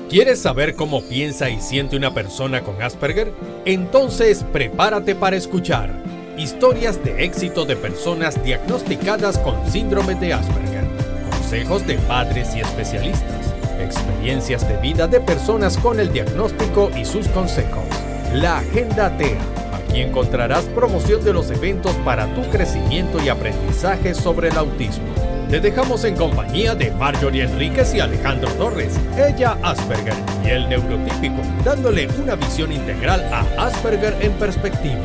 ¿Quieres saber cómo piensa y siente una persona con Asperger? Entonces prepárate para escuchar historias de éxito de personas diagnosticadas con síndrome de Asperger, consejos de padres y especialistas, experiencias de vida de personas con el diagnóstico y sus consejos. La Agenda TEA. Aquí encontrarás promoción de los eventos para tu crecimiento y aprendizaje sobre el autismo. Te dejamos en compañía de Marjorie Enríquez y Alejandro Torres, ella Asperger y el neurotípico, dándole una visión integral a Asperger en perspectiva.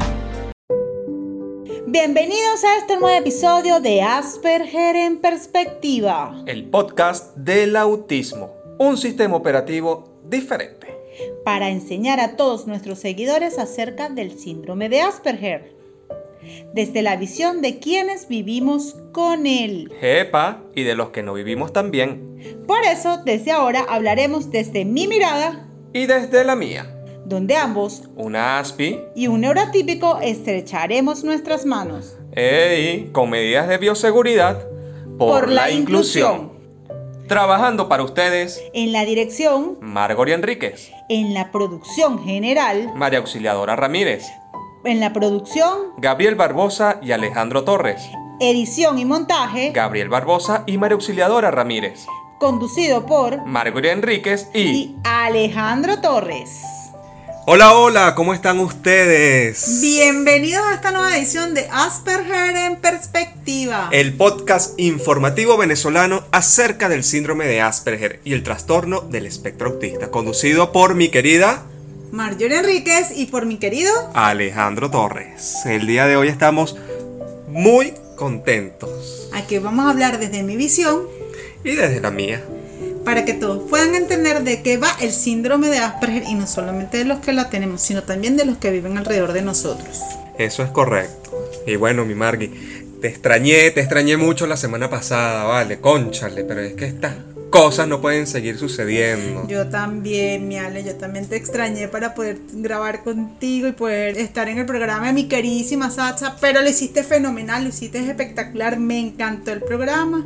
Bienvenidos a este nuevo episodio de Asperger en perspectiva, el podcast del autismo, un sistema operativo diferente, para enseñar a todos nuestros seguidores acerca del síndrome de Asperger, desde la visión de quienes vivimos con él. ¡Epa! Y de los que no vivimos también. Por eso, desde ahora hablaremos desde mi mirada y desde la mía, donde ambos, una ASPI y un neurotípico, estrecharemos nuestras manos. ¡Ey! Con medidas de bioseguridad por la inclusión. Trabajando para ustedes en la dirección Marjorie Enríquez, en la producción general María Auxiliadora Ramírez, en la producción Gabriel Barbosa y Alejandro Torres, edición y montaje Gabriel Barbosa y María Auxiliadora Ramírez, conducido por Marjorie Enríquez y Alejandro Torres. Hola, hola, ¿cómo están ustedes? Bienvenidos a esta nueva edición de Asperger en perspectiva, el podcast informativo venezolano acerca del síndrome de Asperger y el trastorno del espectro autista, conducido por mi querida Marjorie Enríquez y por mi querido Alejandro Torres. El día de hoy estamos muy contentos. Aquí vamos a hablar desde mi visión y desde la mía, para que todos puedan entender de qué va el síndrome de Asperger, y no solamente de los que la tenemos, sino también de los que viven alrededor de nosotros. Eso es correcto. Y bueno, mi Margui, te extrañé mucho la semana pasada, vale, cónchale, pero es que estas cosas no pueden seguir sucediendo. Yo también, mi Ale, yo también te extrañé para poder grabar contigo y poder estar en el programa de mi queridísima Sacha, pero lo hiciste fenomenal, lo hiciste espectacular, me encantó el programa.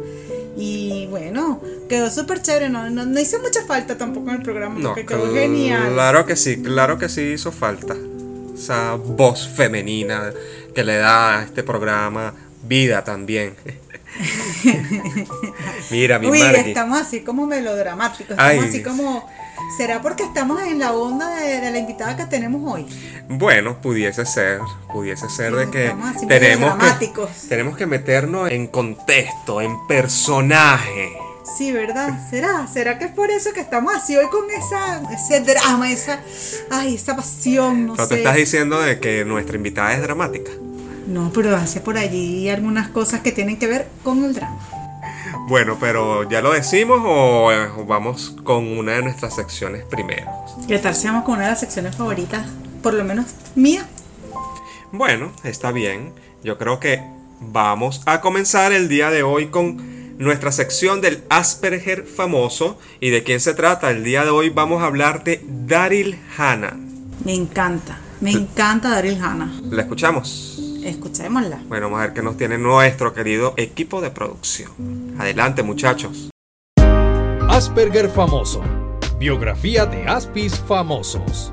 Y bueno, quedó súper chévere, no hizo mucha falta tampoco en el programa, porque quedó genial. Claro que sí hizo falta. Esa voz femenina que le da a este programa vida también. Mira, mi Margui. Estamos así como melodramáticos, así como... ¿Será porque estamos en la onda de la invitada que tenemos hoy? Bueno, pudiese ser de que tenemos que meternos en contexto, en personaje. Sí, ¿verdad? ¿Será que es por eso que estamos así hoy con ese drama, esa pasión, no sé? ¿Tú estás diciendo de que nuestra invitada es dramática? No, pero hace por allí algunas cosas que tienen que ver con el drama. Bueno, pero ¿ya lo decimos o vamos con una de nuestras secciones primero? ¿Qué tal si vamos con una de las secciones favoritas, por lo menos mía? Bueno, está bien. Yo creo que vamos a comenzar el día de hoy con nuestra sección del Asperger famoso. ¿Y de quién se trata? El día de hoy vamos a hablar de Daryl Hannah. Me encanta Daryl Hannah. ¿La escuchamos? Escuchémosla. Bueno, vamos a ver qué nos tiene nuestro querido equipo de producción. Adelante, muchachos. Asperger famoso. Biografía de Aspis famosos.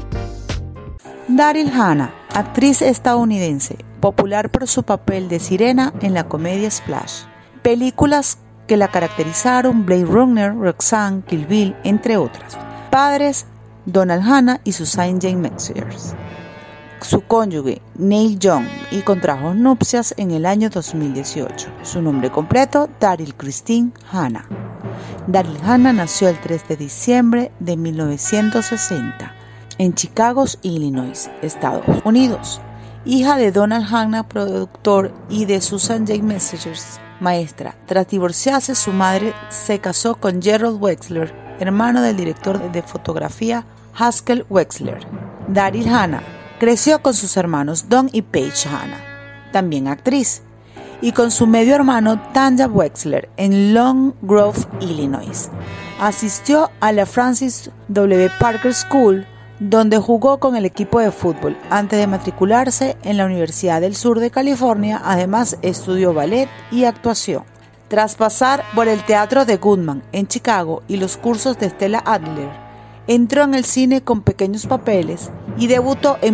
Daryl Hannah, actriz estadounidense, popular por su papel de sirena en la comedia Splash. Películas que la caracterizaron: Blade Runner, Roxanne, Kill Bill, entre otras. Padres: Donald Hannah y Suzanne Jane Messiers. Su cónyuge, Neil Young, y contrajo nupcias en el año 2018. Su nombre completo, Daryl Christine Hannah. Daryl Hannah nació el 3 de diciembre de 1960 en Chicago, Illinois, Estados Unidos. Hija de Donald Hannah, productor, y de Suzanne Jane Messiers, maestra. Tras divorciarse, su madre se casó con Gerald Wexler, hermano del director de fotografía Haskell Wexler. Daryl Hannah creció con sus hermanos Don y Paige Hannah, también actriz, y con su medio hermano Tanya Wexler en Long Grove, Illinois. Asistió a la Francis W. Parker School, donde jugó con el equipo de fútbol antes de matricularse en la Universidad del Sur de California. Además, estudió ballet y actuación. Tras pasar por el Teatro de Goodman en Chicago y los cursos de Stella Adler entró en el cine con pequeños papeles y debutó en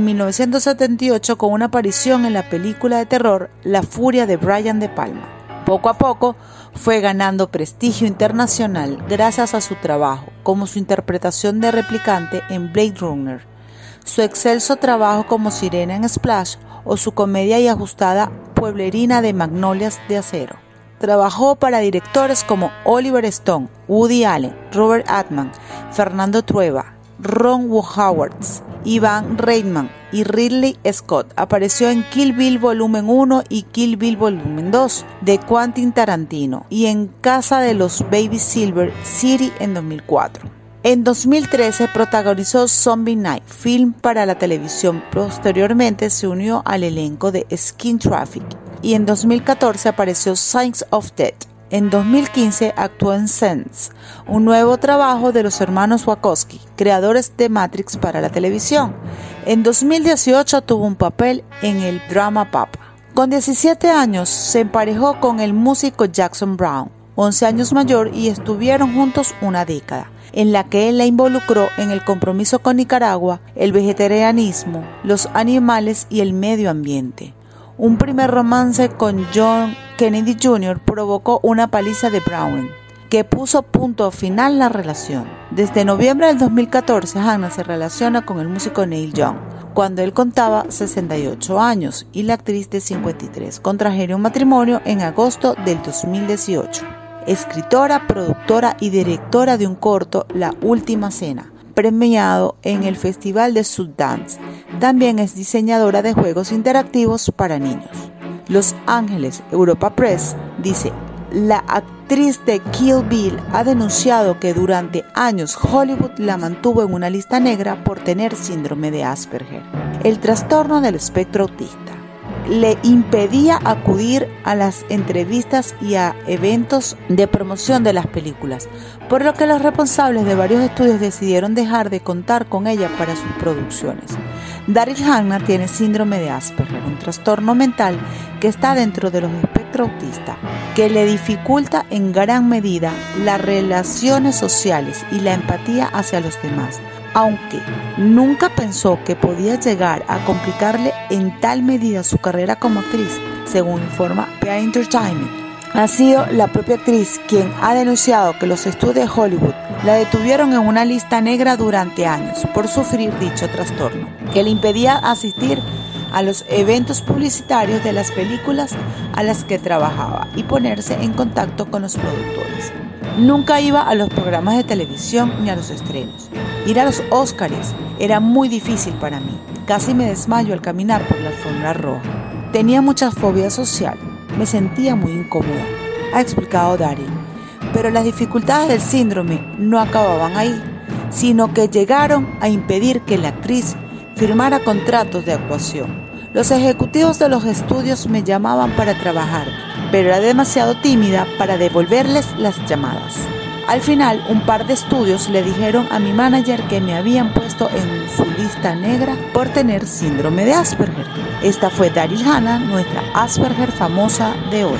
1978 con una aparición en la película de terror La Furia de Brian De Palma. Poco a poco fue ganando prestigio internacional gracias a su trabajo, como su interpretación de replicante en Blade Runner, su excelso trabajo como sirena en Splash o su comedia y ajustada pueblerina de Magnolias de Acero. Trabajó para directores como Oliver Stone, Woody Allen, Robert Altman, Fernando Trueba, Ron Howard, Ivan Reitman y Ridley Scott. Apareció en Kill Bill Volumen 1 y Kill Bill Volumen 2 de Quentin Tarantino y en Casa de los Baby Silver City en 2004. En 2013 protagonizó Zombie Night, film para la televisión. Posteriormente se unió al elenco de Skin Traffic y en 2014 apareció Signs of Death. En 2015 actuó en Sense, un nuevo trabajo de los hermanos Wachowski, creadores de Matrix para la televisión. En 2018 tuvo un papel en el drama Papa. Con 17 años se emparejó con el músico Jackson Browne, 11 años mayor, y estuvieron juntos una década, en la que él la involucró en el compromiso con Nicaragua, el vegetarianismo, los animales y el medio ambiente. Un primer romance con John Kennedy Jr. provocó una paliza de Browne, que puso punto final a la relación. Desde noviembre del 2014, Hannah se relaciona con el músico Neil Young, cuando él contaba 68 años, y la actriz de 53. Contrajeron matrimonio en agosto del 2018. Escritora, productora y directora de un corto, La Última Cena, premiado en el Festival de Sundance. También es diseñadora de juegos interactivos para niños. Los Ángeles Europa Press dice: la actriz de Kill Bill ha denunciado que durante años Hollywood la mantuvo en una lista negra por tener síndrome de Asperger, el trastorno del espectro autista. Le impedía acudir a las entrevistas y a eventos de promoción de las películas, por lo que los responsables de varios estudios decidieron dejar de contar con ella para sus producciones. Daryl Hannah tiene síndrome de Asperger, un trastorno mental que está dentro de los espectros autistas, que le dificulta en gran medida las relaciones sociales y la empatía hacia los demás, aunque nunca pensó que podía llegar a complicarle en tal medida su carrera como actriz, según informa PA Entertainment. Ha sido la propia actriz quien ha denunciado que los estudios de Hollywood la detuvieron en una lista negra durante años por sufrir dicho trastorno, que le impedía asistir a los eventos publicitarios de las películas a las que trabajaba y ponerse en contacto con los productores. Nunca iba a los programas de televisión ni a los estrenos. Ir a los Óscares era muy difícil para mí. Casi me desmayo al caminar por la alfombra roja. Tenía mucha fobia social. Me sentía muy incómoda, ha explicado Daryl. Pero las dificultades del síndrome no acababan ahí, sino que llegaron a impedir que la actriz firmara contratos de actuación. Los ejecutivos de los estudios me llamaban para trabajar, pero era demasiado tímida para devolverles las llamadas. Al final, un par de estudios le dijeron a mi manager que me habían puesto en su lista negra por tener síndrome de Asperger. Esta fue Daryl Hannah, nuestra Asperger famosa de hoy.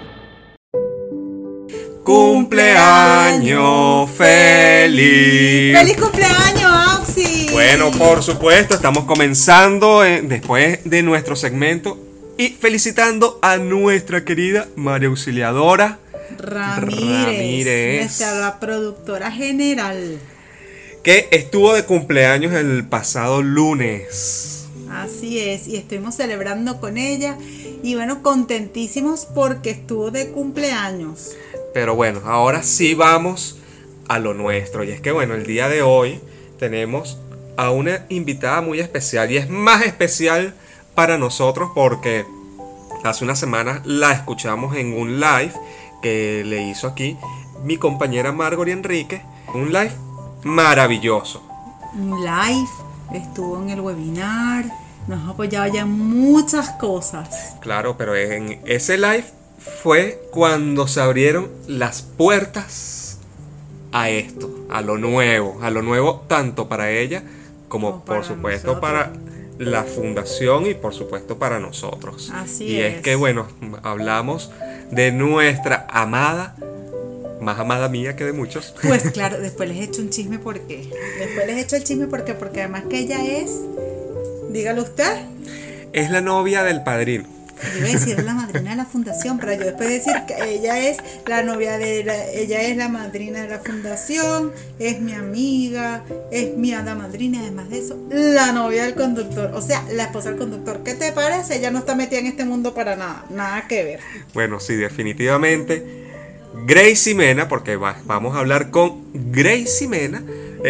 ¡Cumpleaños feliz! ¡Feliz cumpleaños, Auxi! Bueno, por supuesto, estamos comenzando después de nuestro segmento y felicitando a nuestra querida María Auxiliadora Ramírez, nuestra productora general, que estuvo de cumpleaños el pasado lunes. Así es, y estuvimos celebrando con ella y bueno, contentísimos porque estuvo de cumpleaños. Pero bueno, ahora sí vamos a lo nuestro, y es que bueno, el día de hoy tenemos a una invitada muy especial, y es más especial para nosotros porque hace unas semanas la escuchamos en un live que le hizo aquí mi compañera Margory Enrique, un live maravilloso. Un live, estuvo en el webinar, nos apoyaba ya en muchas cosas. Claro, pero en ese live fue cuando se abrieron las puertas a esto, a lo nuevo tanto para ella como por supuesto nosotros, para la fundación y por supuesto para nosotros. Así y es que bueno, hablamos de nuestra amada más amada mía que de muchos. Pues claro, después les echo un chisme porque porque además que ella es, dígalo usted. Es la novia del padrino. Yo iba a decir la madrina de la fundación, pero yo después decir que ella es la novia ella es la madrina de la fundación, es mi amiga, es mi hada madrina y además de eso, la novia del conductor, o sea, la esposa del conductor. ¿Qué te parece? Ella no está metida en este mundo para nada, nada que ver. Bueno, sí, definitivamente. Gracie Mena, porque vamos a hablar con Gracie Mena,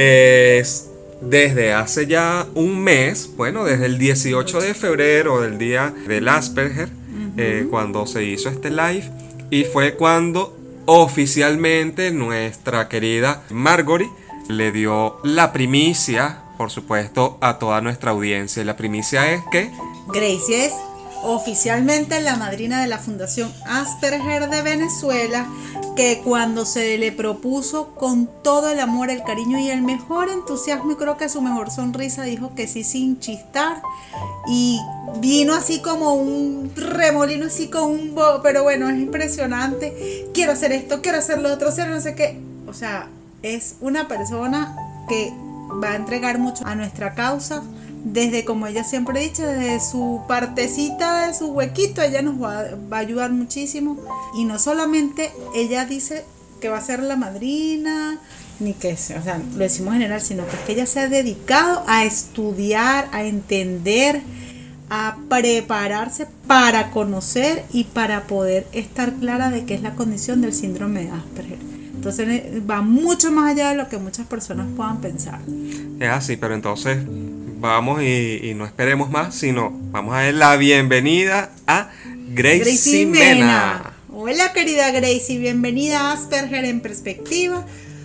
es desde hace ya un mes, bueno, desde el 18 de febrero, del día del Asperger, cuando se hizo este live, y fue cuando oficialmente nuestra querida Margory le dio la primicia, por supuesto, a toda nuestra audiencia. Y la primicia es que Gracie es oficialmente la madrina de la Fundación Asperger de Venezuela, que cuando se le propuso con todo el amor, el cariño y el mejor entusiasmo, y creo que su mejor sonrisa, dijo que sí sin chistar, y vino así como un remolino, así con un pero bueno, es impresionante. Quiero hacer esto, quiero hacer lo otro, hacer no sé qué. O sea, es una persona que va a entregar mucho a nuestra causa. Desde, como ella siempre ha dicho, desde su partecita, de su huequito, ella nos va a ayudar muchísimo. Y no solamente ella dice que va a ser la madrina, ni que, o sea, lo decimos en general, sino que es que ella se ha dedicado a estudiar, a entender, a prepararse para conocer y para poder estar clara de qué es la condición del síndrome de Asperger. Entonces va mucho más allá de lo que muchas personas puedan pensar. es así, pero entonces vamos y no esperemos más, sino vamos a dar la bienvenida a Gracie Mena. Hola querida Gracie, bienvenida a Asperger en Perspectiva.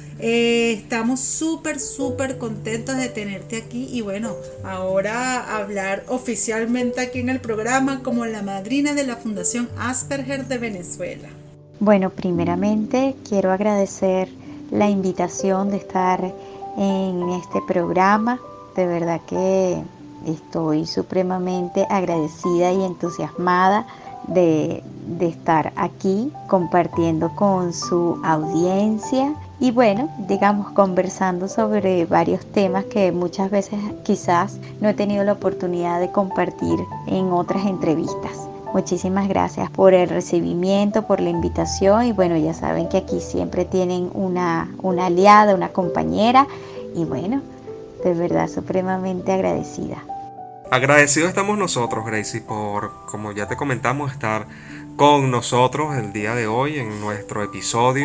Estamos súper contentos de tenerte aquí y bueno, ahora hablar oficialmente aquí en el programa como la madrina de la Fundación Asperger de Venezuela. Bueno, primeramente quiero agradecer la invitación de estar en este programa. De verdad que estoy supremamente agradecida y entusiasmada de estar aquí compartiendo con su audiencia y bueno, digamos conversando sobre varios temas que muchas veces quizás no he tenido la oportunidad de compartir en otras entrevistas. Muchísimas gracias por el recibimiento, por la invitación y bueno, ya saben que aquí siempre tienen una aliada, una compañera y bueno, de verdad supremamente agradecida. Agradecidos estamos nosotros, Gracie, por, como ya te comentamos, estar con nosotros el día de hoy en nuestro episodio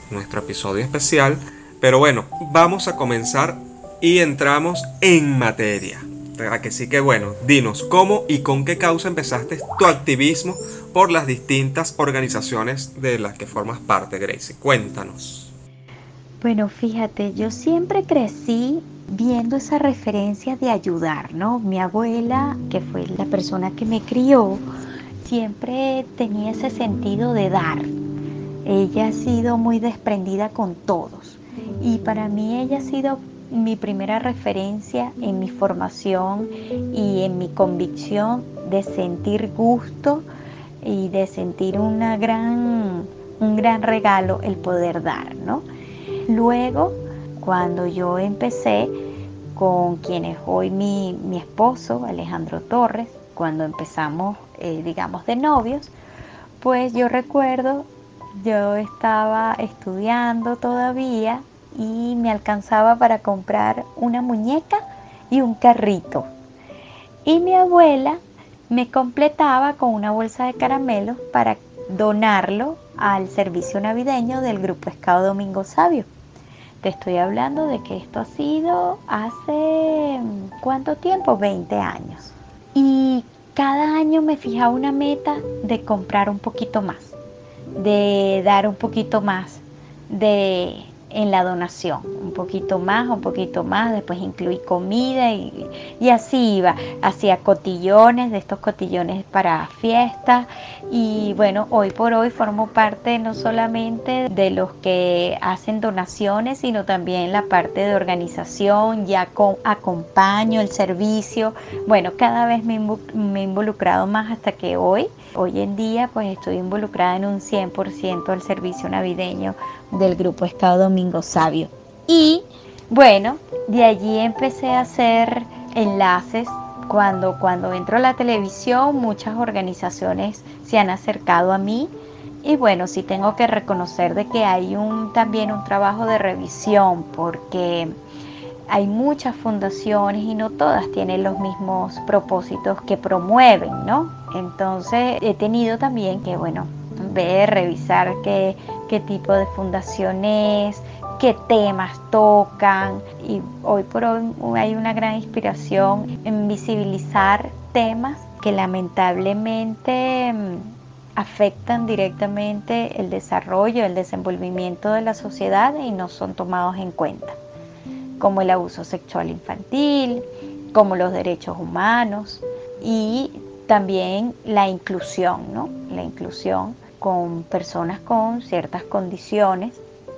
especial. Pero bueno, vamos a comenzar y entramos en materia. ¿A que sí? Que bueno, dinos, ¿cómo y con qué causa empezaste tu activismo por las distintas organizaciones de las que formas parte, Gracie? Cuéntanos. Bueno, fíjate, yo siempre crecí viendo esa referencia de ayudar, ¿no? Mi abuela, que fue la persona que me crió, siempre tenía ese sentido de dar. Ella ha sido muy desprendida con todos y para mí ella ha sido mi primera referencia en mi formación y en mi convicción de sentir gusto y de sentir un gran regalo el poder dar, ¿no? Luego, cuando yo empecé con quien es hoy mi esposo, Alejandro Torres, cuando empezamos, digamos, de novios, pues yo recuerdo, yo estaba estudiando todavía y me alcanzaba para comprar una muñeca y un carrito. Y mi abuela me completaba con una bolsa de caramelos para donarlo al servicio navideño del Grupo Scout Domingo Sabio. Te estoy hablando de que esto ha sido hace, ¿cuánto tiempo? 20 años. Y cada año me fijaba una meta de comprar un poquito más, de dar un poquito más en la donación, un poquito más, después incluí comida y así iba, hacía cotillones, de estos cotillones para fiestas y bueno, hoy por hoy formo parte no solamente de los que hacen donaciones, sino también la parte de organización, ya acompaño el servicio, bueno, cada vez me he involucrado más hasta que hoy en día pues estoy involucrada en un 100% al servicio navideño del grupo Scout Domingo Sabio. Y bueno, de allí empecé a hacer enlaces. Cuando entro a la televisión, muchas organizaciones se han acercado a mí. Y bueno, sí tengo que reconocer de que hay también un trabajo de revisión, porque hay muchas fundaciones y no todas tienen los mismos propósitos que promueven, ¿no? Entonces he tenido también que, revisar qué tipo de fundación es, qué temas tocan, y hoy por hoy hay una gran inspiración en visibilizar temas que lamentablemente afectan directamente el desarrollo, el desenvolvimiento de la sociedad y no son tomados en cuenta, como el abuso sexual infantil, como los derechos humanos y también la inclusión, ¿no? La inclusión con personas con ciertas condiciones,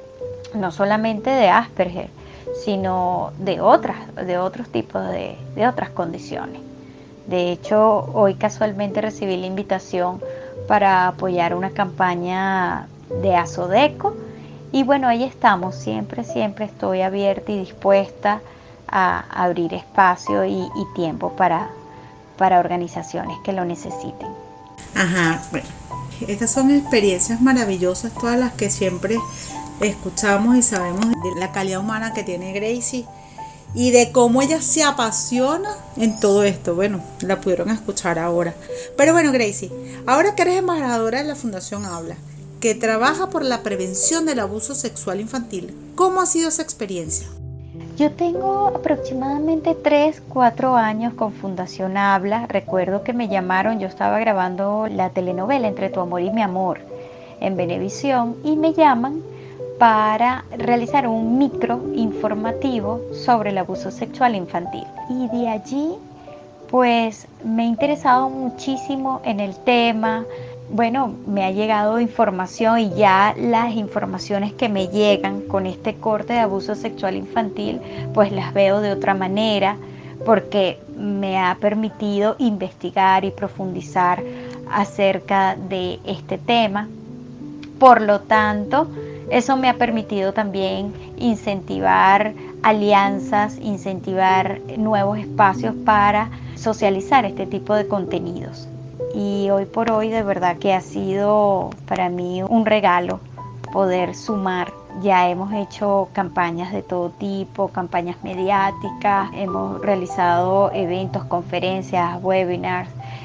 no solamente de Asperger, sino de otros tipos de otras condiciones. De hecho, hoy casualmente recibí la invitación para apoyar una campaña de Asodeco. Y bueno, ahí estamos, siempre estoy abierta y dispuesta a abrir espacio y tiempo para organizaciones que lo necesiten. Ajá, bueno, estas son experiencias maravillosas, todas las que siempre escuchamos y sabemos de la calidad humana que tiene Gracie y de cómo ella se apasiona en todo esto. Bueno, la pudieron escuchar ahora. Pero bueno, Gracie, ahora que eres embajadora de la Fundación Habla, que trabaja por la prevención del abuso sexual infantil, ¿cómo ha sido esa experiencia? Yo tengo aproximadamente 3-4 años con Fundación Habla. Recuerdo que me llamaron, yo estaba grabando la telenovela Entre tu amor y mi amor en Venevisión, y me llaman para realizar un micro informativo sobre el abuso sexual infantil. Y de allí, pues, me he interesado muchísimo en el tema. Bueno, me ha llegado información y ya las informaciones que me llegan con este corte de abuso sexual infantil, pues las veo de otra manera, porque me ha permitido investigar y profundizar acerca de este tema. Por lo tanto, eso me ha permitido también incentivar alianzas, incentivar nuevos espacios para socializar este tipo de contenidos. Y hoy por hoy de verdad que ha sido para mí un regalo poder sumar. Ya hemos hecho campañas de todo tipo, campañas mediáticas, hemos realizado eventos, conferencias, webinars.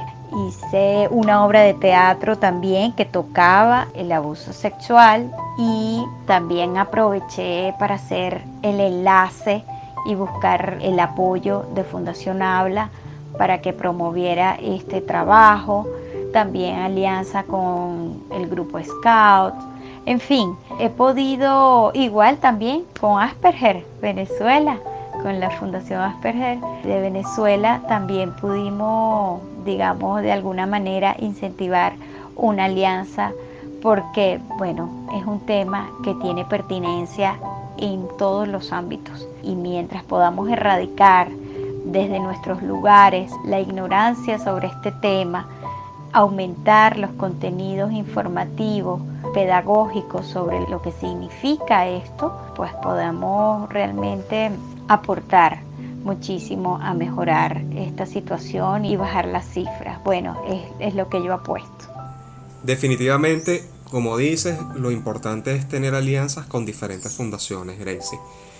Hice una obra de teatro también que tocaba el abuso sexual, y también aproveché para hacer el enlace y buscar el apoyo de Fundación Habla para que promoviera este trabajo, también alianza con el grupo Scout. En fin, he podido, igual también con Asperger Venezuela, con la Fundación Asperger de Venezuela, también pudimos, digamos, de alguna manera incentivar una alianza, porque, bueno, es un tema que tiene pertinencia en todos los ámbitos, y mientras podamos erradicar desde nuestros lugares la ignorancia sobre este tema, aumentar los contenidos informativos, pedagógicos sobre lo que significa esto, pues podemos realmente aportar muchísimo a mejorar esta situación y bajar las cifras. Bueno, es lo que yo apuesto. Definitivamente, como dices, lo importante es tener alianzas con diferentes fundaciones, Gracie.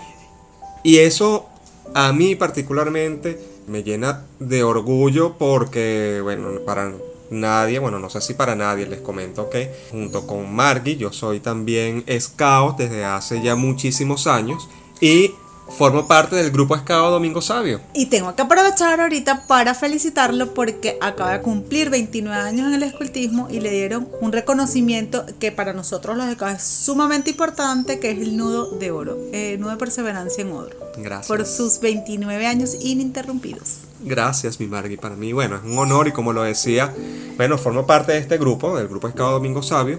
Y eso a mí particularmente me llena de orgullo porque, bueno, para nadie, bueno, no sé si para nadie, les comento que junto con Margie yo soy también scout desde hace ya muchísimos años y formo parte del grupo Scout Domingo Sabio. Y tengo que aprovechar ahorita para felicitarlo porque acaba de cumplir 29 años en el escultismo y le dieron un reconocimiento que para nosotros los Scouts es sumamente importante, que es el nudo de oro, nudo de perseverancia en oro. Gracias. Por sus 29 años ininterrumpidos. Gracias, mi Margie. Para mí, bueno, es un honor y como lo decía, bueno, formo parte de este grupo, del grupo Scout Domingo Sabio.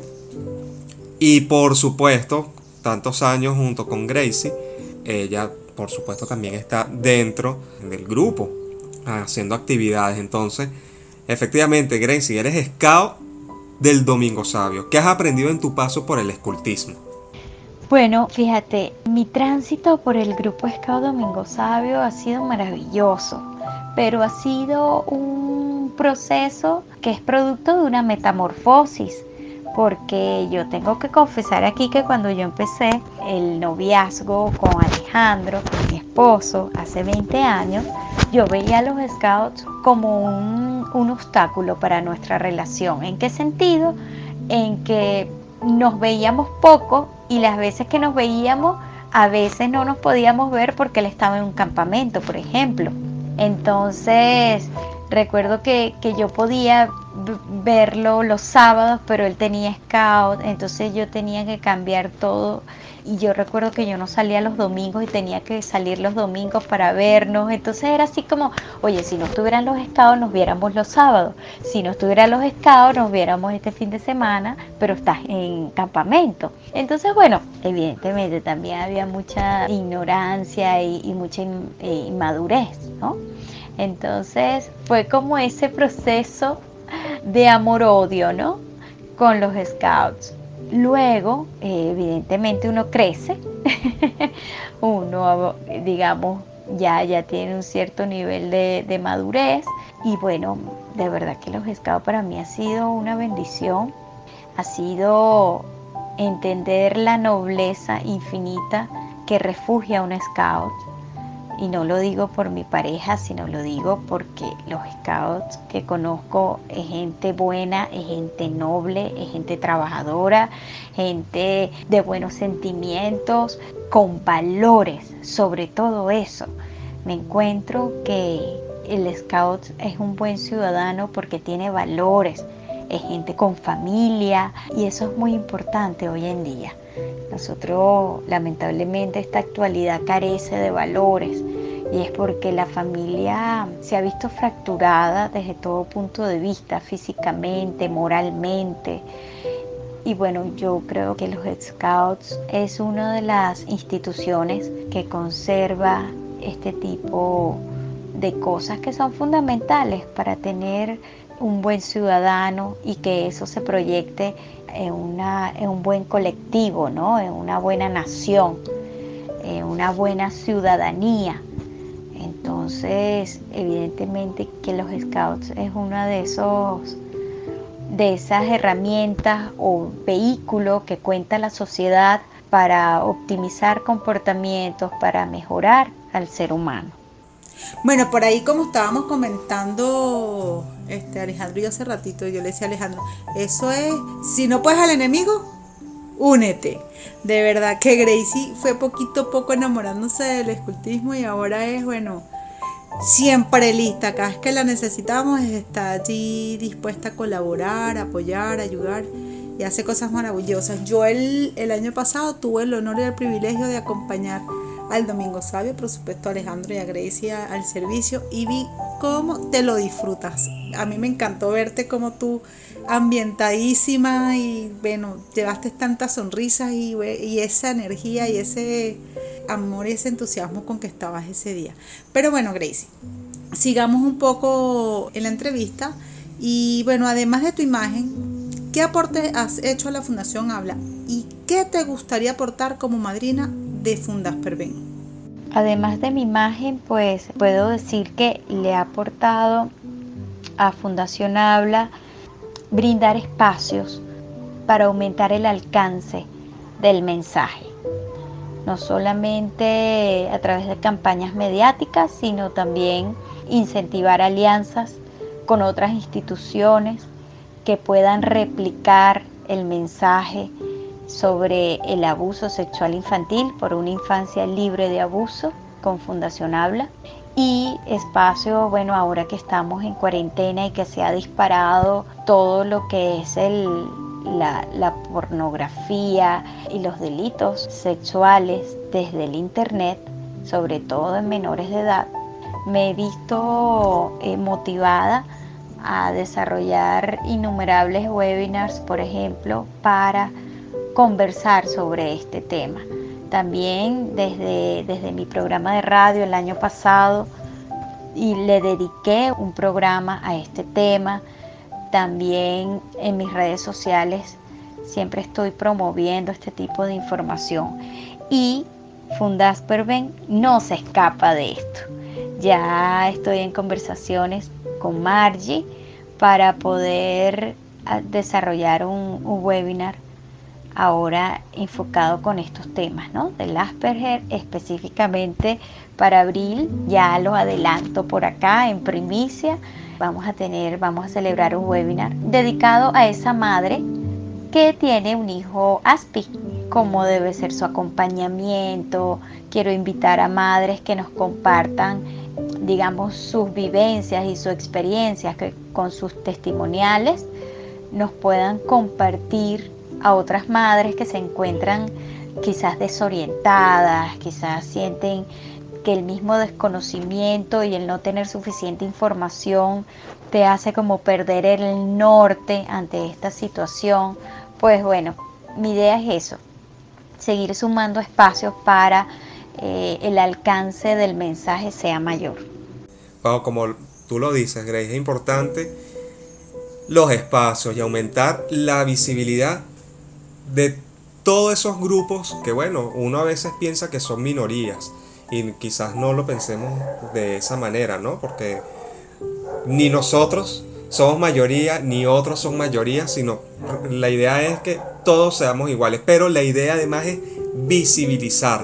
Y por supuesto, tantos años junto con Gracie, ella, por supuesto, también está dentro del grupo, haciendo actividades. Entonces, efectivamente, Gracie, eres scout del Domingo Sabio. ¿Qué has aprendido en tu paso por el escultismo? Bueno, fíjate, mi tránsito por el Grupo Scout Domingo Sabio ha sido maravilloso, pero ha sido un proceso que es producto de una metamorfosis, porque yo tengo que confesar aquí que cuando yo empecé el noviazgo con Alejandro, con mi esposo, hace 20 años, yo veía a los Scouts como un obstáculo para nuestra relación. ¿En qué sentido? En que nos veíamos poco y las veces que nos veíamos, a veces no nos podíamos ver porque él estaba en un campamento, por ejemplo. Entonces, recuerdo que yo podía verlo los sábados, pero él tenía scout, entonces yo tenía que cambiar todo. Y yo recuerdo que yo no salía los domingos y tenía que salir los domingos para vernos. Entonces era así como, oye, si no estuvieran los scouts nos viéramos los sábados. Si no estuvieran los scouts nos viéramos este fin de semana, pero estás en campamento. Entonces, bueno, evidentemente también había mucha ignorancia y mucha inmadurez, ¿no? Entonces fue como ese proceso de amor-odio, ¿no? Con los scouts. Luego, evidentemente uno crece, uno, digamos, ya tiene un cierto nivel de madurez y bueno, de verdad que los scouts para mí ha sido una bendición, ha sido entender la nobleza infinita que refugia un scout. Y no lo digo por mi pareja, sino lo digo porque los scouts que conozco es gente buena, es gente noble, es gente trabajadora, gente de buenos sentimientos, con valores. Sobre todo eso, me encuentro que el scout es un buen ciudadano porque tiene valores, es gente con familia y eso es muy importante hoy en día. Nosotros, lamentablemente, esta actualidad carece de valores y es porque la familia se ha visto fracturada desde todo punto de vista, físicamente, moralmente. Y bueno, yo creo que los Scouts es una de las instituciones que conserva este tipo de cosas que son fundamentales para tener un buen ciudadano y que eso se proyecte en un buen colectivo, ¿no? En una buena nación, en una buena ciudadanía. Entonces, evidentemente que los Scouts es una de esas herramientas o vehículos que cuenta la sociedad para optimizar comportamientos, para mejorar al ser humano. Bueno, por ahí como estábamos comentando Alejandro y yo hace ratito, yo le decía a Alejandro, eso es, si no puedes al enemigo, únete. De verdad que Gracie fue poquito a poco enamorándose del escultismo y ahora es, bueno, siempre lista, cada vez que la necesitamos está allí dispuesta a colaborar, a apoyar, a ayudar y hace cosas maravillosas. Yo el año pasado tuve el honor y el privilegio de acompañar al Domingo Sabio, por supuesto a Alejandro y a Gracie al servicio y vi cómo te lo disfrutas. A mí me encantó verte como tú ambientadísima y bueno, llevaste tantas sonrisas y esa energía y ese amor y ese entusiasmo con que estabas ese día. Pero bueno, Gracie, sigamos un poco en la entrevista y bueno, además de tu imagen, ¿qué aporte has hecho a la Fundación Habla y qué te gustaría aportar como madrina de Fundasperven? Además de mi imagen, pues puedo decir que le ha aportado a Fundación Habla brindar espacios para aumentar el alcance del mensaje, no solamente a través de campañas mediáticas, sino también incentivar alianzas con otras instituciones que puedan replicar el mensaje sobre el abuso sexual infantil por una infancia libre de abuso con Fundación Habla. Y espacio, bueno, ahora que estamos en cuarentena y que se ha disparado todo lo que es la pornografía y los delitos sexuales desde el internet, sobre todo en menores de edad, me he visto motivada a desarrollar innumerables webinars, por ejemplo, para conversar sobre este tema. También desde mi programa de radio el año pasado y le dediqué un programa a este tema. También en mis redes sociales siempre estoy promoviendo este tipo de información. Y Fundasperven no se escapa de esto. Ya estoy en conversaciones con Margie para poder desarrollar un webinar ahora enfocado con estos temas, ¿no? Del Asperger, específicamente para abril. Ya lo adelanto por acá en primicia. Vamos a celebrar un webinar dedicado a esa madre que tiene un hijo Aspi, cómo debe ser su acompañamiento. Quiero invitar a madres que nos compartan, digamos, sus vivencias y sus experiencias, que con sus testimoniales nos puedan compartir a otras madres que se encuentran quizás desorientadas, quizás sienten que el mismo desconocimiento y el no tener suficiente información te hace como perder el norte ante esta situación. Pues bueno, mi idea es eso, seguir sumando espacios para el alcance del mensaje sea mayor. Wow, como tú lo dices, Grace, es importante los espacios y aumentar la visibilidad de todos esos grupos que, bueno, uno a veces piensa que son minorías y quizás no lo pensemos de esa manera, ¿no? Porque ni nosotros somos mayoría, ni otros son mayoría, sino la idea es que todos seamos iguales, pero la idea además es visibilizar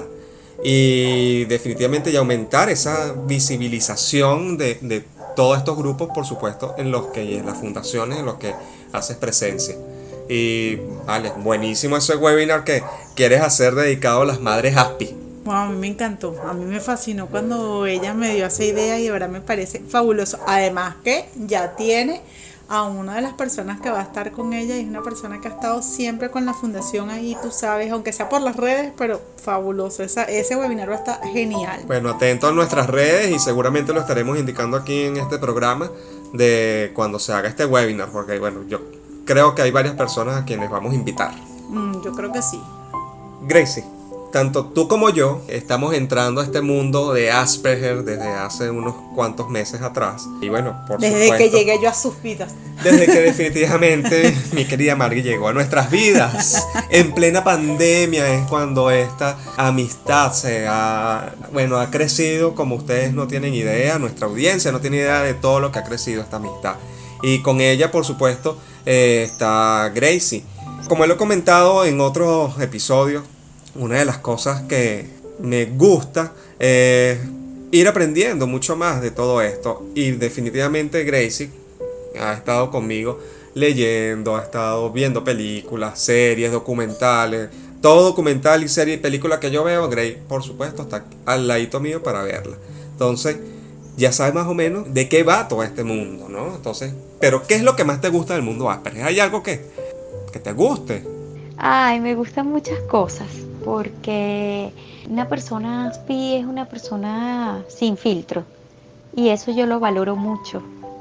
y definitivamente y aumentar esa visibilización de todos estos grupos, por supuesto, en los que en las fundaciones en los que haces presencia. Y vale, buenísimo ese webinar que quieres hacer dedicado a las madres Aspi. Wow, a mí me encantó, a mí me fascinó cuando ella me dio esa idea y de verdad me parece fabuloso. Además que ya tiene a una de las personas que va a estar con ella y es una persona que ha estado siempre con la fundación ahí, tú sabes, aunque sea por las redes, pero fabuloso, ese webinar va a estar genial. Bueno, atento a nuestras redes y seguramente lo estaremos indicando aquí en este programa de cuando se haga este webinar, porque bueno, yo creo que hay varias personas a quienes vamos a invitar. Yo creo que sí. Gracie, tanto tú como yo estamos entrando a este mundo de Asperger desde hace unos cuantos meses atrás. Y bueno, por desde supuesto, que llegué yo a sus vidas. Desde que definitivamente mi querida Margie llegó a nuestras vidas. En plena pandemia es cuando esta amistad ha crecido como ustedes no tienen idea. Nuestra audiencia no tiene idea de todo lo que ha crecido esta amistad. Y con ella, por supuesto, está Gracie. Como lo he comentado en otros episodios, una de las cosas que me gusta es ir aprendiendo mucho más de todo esto. Y definitivamente Gracie ha estado conmigo leyendo, ha estado viendo películas, series, documentales. Todo documental y serie y película que yo veo, Grace, por supuesto, está al ladito mío para verla. Entonces, ya sabes más o menos de qué va todo este mundo, ¿no? Entonces, pero ¿qué es lo que más te gusta del mundo Asperger? ¿Hay algo que te guste? Ay, me gustan muchas cosas, porque una persona Aspi es una persona sin filtro, y eso yo lo valoro mucho.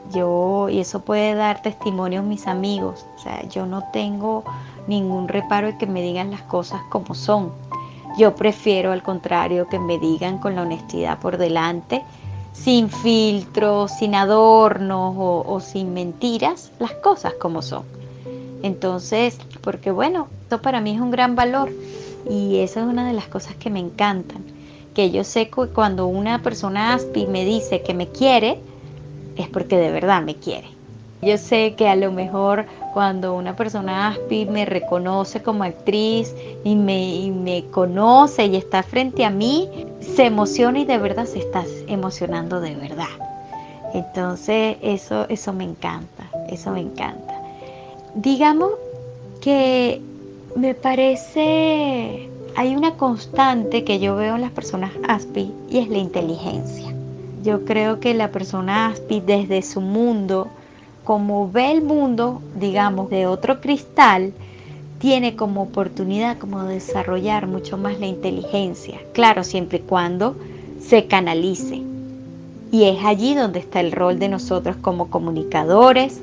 Y eso puede dar testimonio a mis amigos. O sea, yo no tengo ningún reparo en que me digan las cosas como son. Yo prefiero, al contrario, que me digan con la honestidad por delante, sin filtros, sin adornos o sin mentiras, las cosas como son. Entonces, porque bueno, esto para mí es un gran valor y esa es una de las cosas que me encantan, que yo sé que cuando una persona Aspi me dice que me quiere, es porque de verdad me quiere. Yo sé que a lo mejor cuando una persona Aspi me reconoce como actriz y me conoce y está frente a mí, se emociona y de verdad se está emocionando de verdad. Entonces eso me encanta, eso me encanta. Digamos que me parece, hay una constante que yo veo en las personas Aspi y es la inteligencia. Yo creo que la persona Aspi desde su mundo, como ve el mundo, digamos, de otro cristal, tiene como oportunidad como desarrollar mucho más la inteligencia. Claro, siempre y cuando se canalice. Y es allí donde está el rol de nosotros como comunicadores,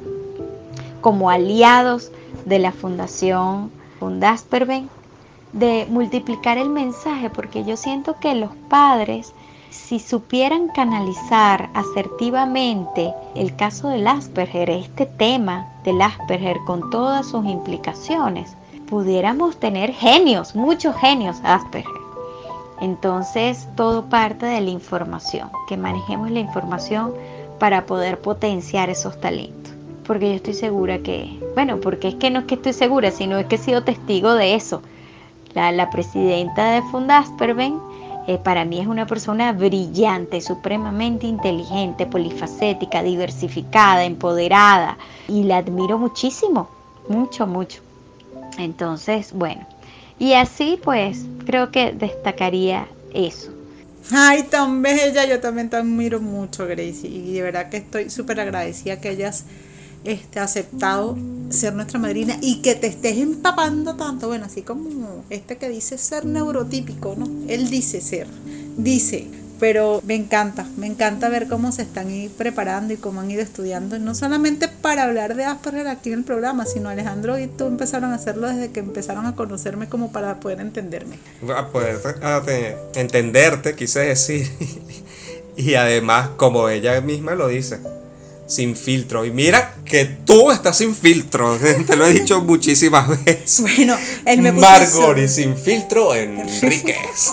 como aliados de la Fundación Fundasperven, de multiplicar el mensaje, porque yo siento que los padres, si supieran canalizar asertivamente el caso del Asperger, este tema del Asperger con todas sus implicaciones, pudiéramos tener genios, muchos genios Asperger. Entonces todo parte de la información, que manejemos la información para poder potenciar esos talentos. Porque yo estoy segura que, porque es que no es que estoy segura, sino es que he sido testigo de eso. La presidenta de Fundasperven para mí es una persona brillante, supremamente inteligente, polifacética, diversificada, empoderada, y la admiro muchísimo, mucho. Entonces, y así pues creo que destacaría eso. Ay, tan bella, yo también te admiro mucho, Gracie, y de verdad que estoy súper agradecida que hayas aceptado ser nuestra madrina y que te estés empapando tanto, así como que dice ser neurotípico, ¿no? Él dice pero me encanta ver cómo se están preparando y cómo han ido estudiando, no solamente para hablar de Asperger aquí en el programa, sino Alejandro y tú empezaron a hacerlo desde que empezaron a conocerme, como para poder entenderme. A poder entenderte, quise decir, y además, como ella misma lo dice, sin filtro. Y mira que tú estás sin filtro. Te lo he dicho muchísimas veces. Bueno, él me puso Margory sin filtro Enríquez.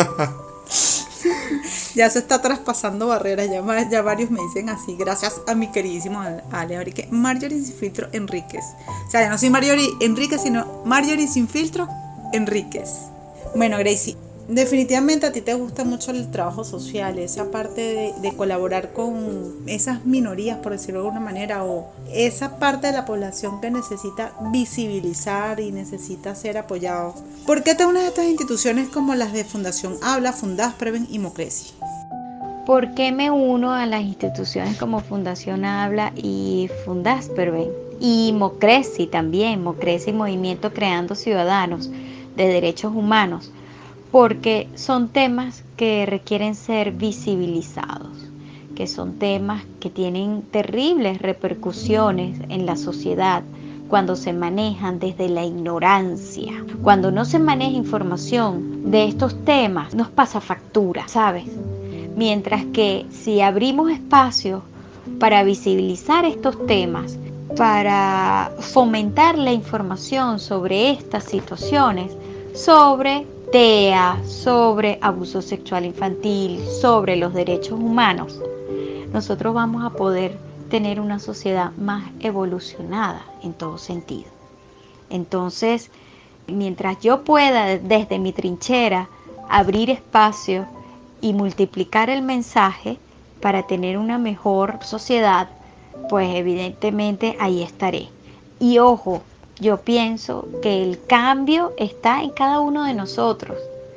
Ya se está traspasando barreras. Ya varios me dicen así. Gracias a mi queridísimo Ale. Que Marjorie sin filtro Enríquez. O sea, ya no soy Marjorie Enríquez, sino Marjorie sin filtro Enríquez. Bueno, Gracie, definitivamente a ti te gusta mucho el trabajo social, esa parte de colaborar con esas minorías, por decirlo de alguna manera, o esa parte de la población que necesita visibilizar y necesita ser apoyado. ¿Por qué te unes a estas instituciones como las de Fundación Habla, Fundasperven y Mocreci? ¿Por qué me uno a las instituciones como Fundación Habla y Fundasperven? Y Mocreci también, Mocreci Movimiento Creando Ciudadanos de Derechos Humanos. Porque son temas que requieren ser visibilizados, que son temas que tienen terribles repercusiones en la sociedad cuando se manejan desde la ignorancia. Cuando no se maneja información de estos temas, nos pasa factura, ¿sabes? Mientras que si abrimos espacios para visibilizar estos temas, para fomentar la información sobre estas situaciones, sobre TEA, sobre abuso sexual infantil, sobre los derechos humanos, nosotros vamos a poder tener una sociedad más evolucionada en todo sentido. Entonces, mientras yo pueda desde mi trinchera abrir espacio y multiplicar el mensaje para tener una mejor sociedad, pues evidentemente ahí estaré. Y ojo, yo pienso que el cambio está en cada uno de nosotros.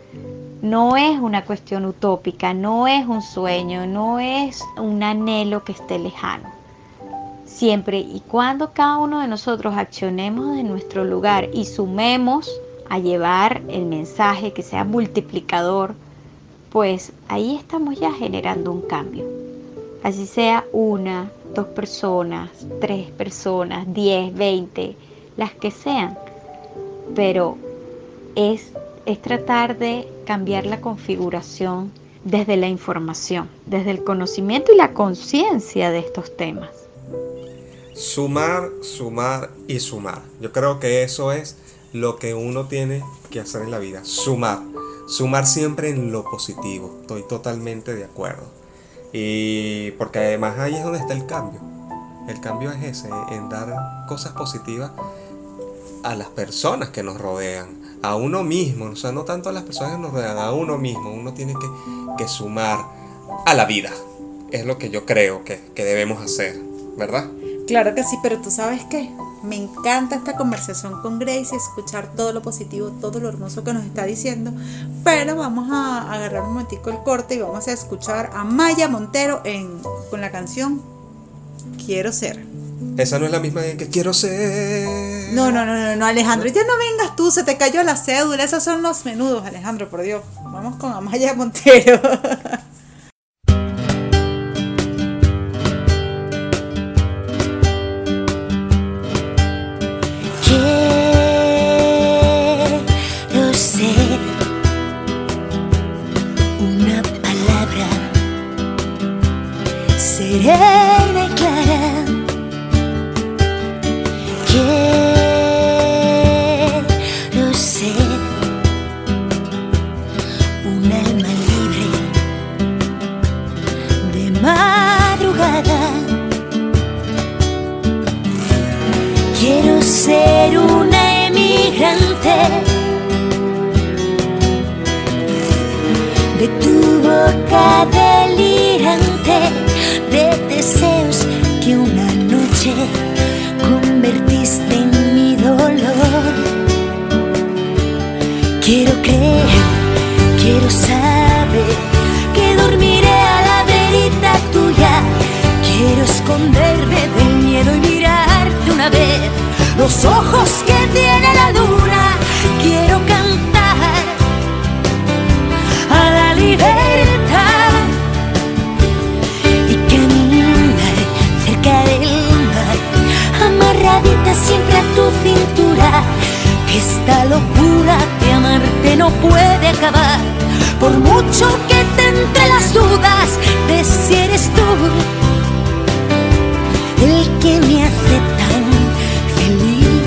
No es una cuestión utópica, no es un sueño, no es un anhelo que esté lejano. Siempre y cuando cada uno de nosotros accionemos en nuestro lugar y sumemos a llevar el mensaje que sea multiplicador, pues ahí estamos ya generando un cambio. Así sea 1, 2 personas, 3 personas, 10, 20, las que sean, pero es tratar de cambiar la configuración desde la información, desde el conocimiento y la conciencia de estos temas. Sumar y sumar. Yo creo que eso es lo que uno tiene que hacer en la vida, sumar siempre en lo positivo. Estoy totalmente de acuerdo, y porque además ahí es donde está el cambio. El cambio es ese, en dar cosas positivas a las personas que nos rodean, a uno mismo, o sea, no tanto a las personas que nos rodean, a uno mismo. Uno tiene que sumar a la vida. Es lo que yo creo que debemos hacer, ¿verdad? Claro que sí, pero tú sabes qué, me encanta esta conversación con Gracie, escuchar todo lo positivo, todo lo hermoso que nos está diciendo, pero vamos a agarrar un momentico el corte y vamos a escuchar a Maya Montero con la canción Quiero Ser. Esa no es la misma de que quiero ser. No, Alejandro, ya no vengas tú, se te cayó la cédula, esos son los menudos, Alejandro, por Dios. Vamos con Amaya Montero. Quiero ser una palabra serena y clara. nada. Quiero ser una emigrante de tu boca delirante, de deseos que una noche convertiste en mi dolor. Quiero creer, quiero saber que dormiré a la verita tuya. Quiero esconderme del miedo y mirarte una vez los ojos que tiene la luna. Quiero cantar a la libertad y caminar cerca del mar, amarradita siempre a tu cintura. Que esta locura de amarte no puede acabar, por mucho que te entre las dudas de si eres tú el que me hace tan feliz.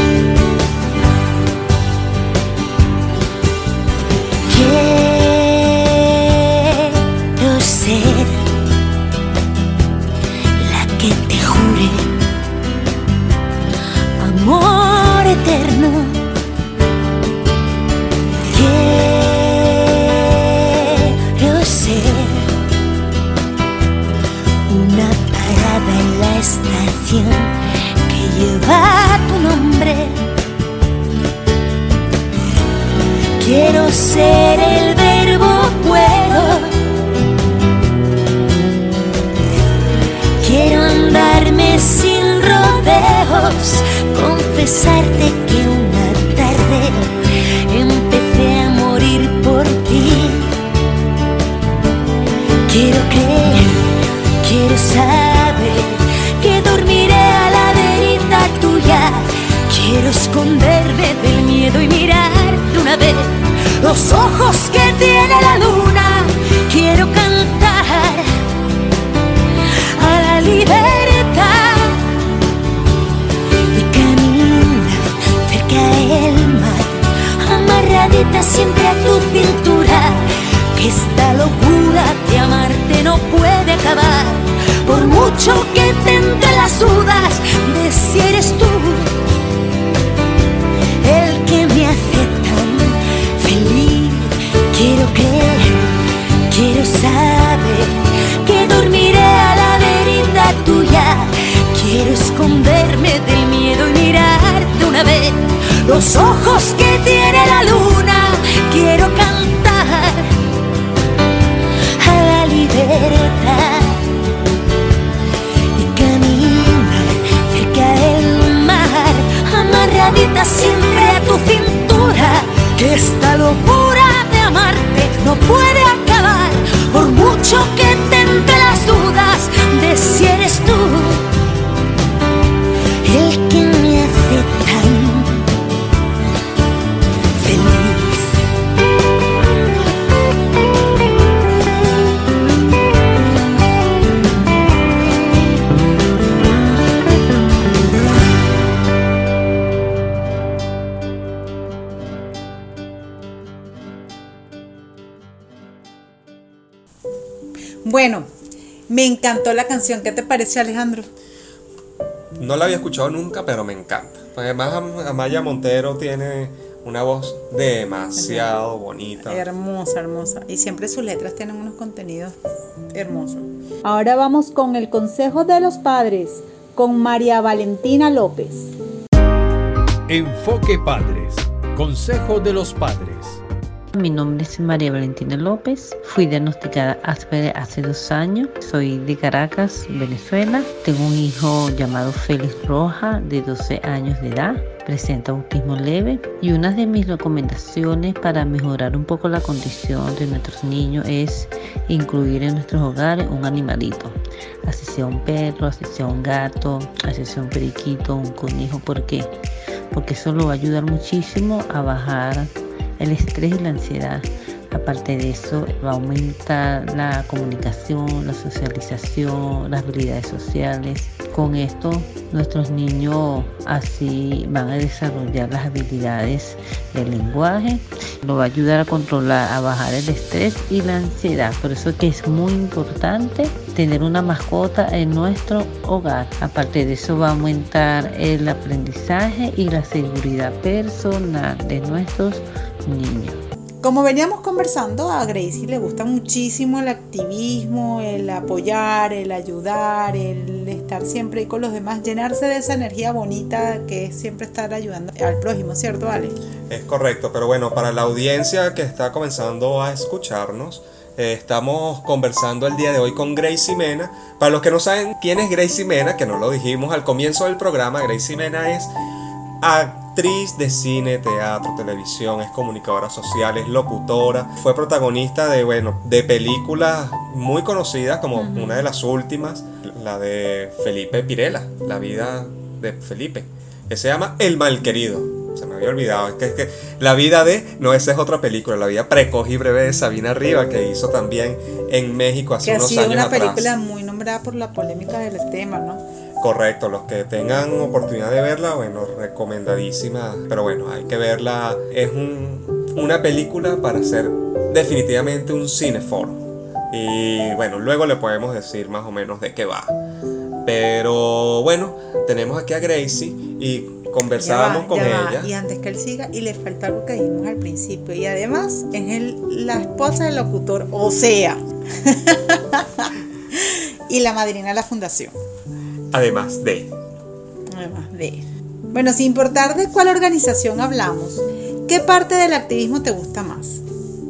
Quiero ser la que te jure amor eterno. Quiero ser una parada en la estación que lleva tu nombre. Quiero ser el verbo puedo. Quiero andarme sin rodeos, confesarte que una tarde empecé a morir por ti. Quiero creer, quiero saber que dormiré a la verita tuya. Quiero esconderme del miedo y mirarte una vez los ojos que tiene la luna. Quiero cantar a la libertad y caminar cerca del mar, amarradita siempre a tu cintura. Que esta locura de amarte no puede acabar, por mucho que te entre las dudas de si eres tú el que me hace tan feliz. Quiero creer, quiero saber que dormiré a la verita tuya. Quiero esconderme del miedo y mirarte una vez los ojos que tiene la luna. Quiero cantar a la libertad y caminar cerca del mar, amarradita siempre a tu cintura. Que esta locura de amarte no puede acabar, por mucho que te entre las dudas de si eres tú el que me hace tan Bueno, me encantó la canción. ¿Qué te pareció, Alejandro? No la había escuchado nunca, pero me encanta. Además, Amaya Montero tiene una voz demasiado bonita. Hermosa, hermosa. Y siempre sus letras tienen unos contenidos hermosos. Ahora vamos con el consejo de los padres, con María Valentina López. Enfoque Padres. Consejo de los padres. Mi nombre es María Valentina López, fui diagnosticada Asperger hace 2 años, soy de Caracas, Venezuela. Tengo un hijo llamado Félix Roja de 12 años de edad, presenta autismo leve y una de mis recomendaciones para mejorar un poco la condición de nuestros niños es incluir en nuestros hogares un animalito, así sea un perro, así sea un gato, así sea un periquito, un conejo. ¿Por qué? Porque eso lo va a ayudar muchísimo a bajar el estrés y la ansiedad. Aparte de eso, va a aumentar la comunicación, la socialización, las habilidades sociales. Con esto, nuestros niños así van a desarrollar las habilidades del lenguaje. Lo va a ayudar a controlar, a bajar el estrés y la ansiedad. Por eso que es muy importante tener una mascota en nuestro hogar. Aparte de eso, va a aumentar el aprendizaje y la seguridad personal de nuestros niños. Como veníamos conversando, a Gracie le gusta muchísimo el activismo, el apoyar, el ayudar, el estar siempre ahí con los demás, llenarse de esa energía bonita que es siempre estar ayudando al prójimo, ¿cierto, Ale? Es correcto, pero bueno, para la audiencia que está comenzando a escucharnos, estamos conversando el día de hoy con Gracie Mena. Para los que no saben quién es Gracie Mena, que no lo dijimos al comienzo del programa, Gracie Mena es actriz de cine, teatro, televisión, es comunicadora social, es locutora, fue protagonista de películas muy conocidas como una de las últimas, la de Felipe Pirela, la vida de Felipe, que se llama El Malquerido. Se me había olvidado, es que la vida de, no, esa es otra película, La vida precoz y breve de Sabina Riva, que hizo también en México hace unos años atrás. Que ha sido una película muy nombrada por la polémica del tema, ¿no? Correcto, los que tengan oportunidad de verla, bueno, recomendadísima, pero bueno, hay que verla, es una película para ser definitivamente un cineforo, y bueno, luego le podemos decir más o menos de qué va, pero bueno, tenemos aquí a Gracie y conversábamos con ella. Y antes que él siga, y le falta algo que dijimos al principio, y además es la esposa del locutor, o sea, y la madrina de la fundación. Además de. Bueno, sin importar de cuál organización hablamos, ¿qué parte del activismo te gusta más?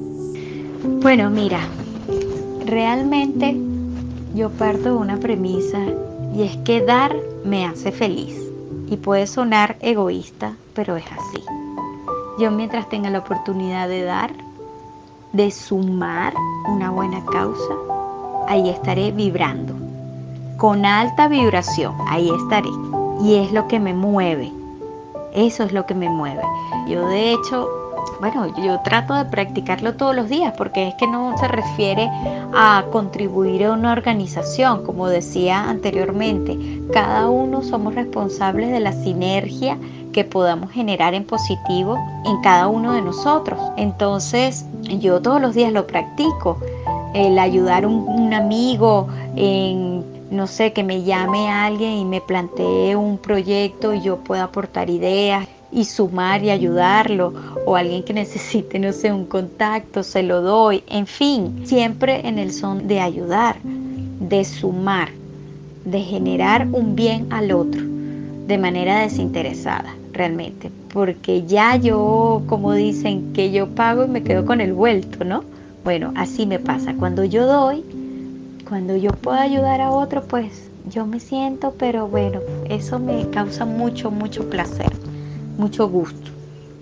Bueno, mira, realmente yo parto de una premisa, y es que dar me hace feliz. Y puede sonar egoísta, pero es así. Yo, mientras tenga la oportunidad de dar, de sumar una buena causa, ahí estaré vibrando. Con alta vibración, ahí estaré. Y es lo que me mueve. Eso es lo que me mueve. Yo, de hecho, yo trato de practicarlo todos los días, porque es que no se refiere a contribuir a una organización, como decía anteriormente. Cada uno somos responsables de la sinergia que podamos generar en positivo en cada uno de nosotros. Entonces, yo todos los días lo practico. El ayudar a un amigo en, no sé, que me llame a alguien y me plantee un proyecto y yo pueda aportar ideas y sumar y ayudarlo, o alguien que necesite, no sé, un contacto, se lo doy, en fin, siempre en el son de ayudar, de sumar, de generar un bien al otro, de manera desinteresada, realmente, porque ya yo, como dicen, que yo pago y me quedo con el vuelto, ¿no? Bueno, así me pasa, cuando yo doy, cuando yo puedo ayudar a otro, pues yo me siento, pero bueno, eso me causa mucho placer, mucho gusto.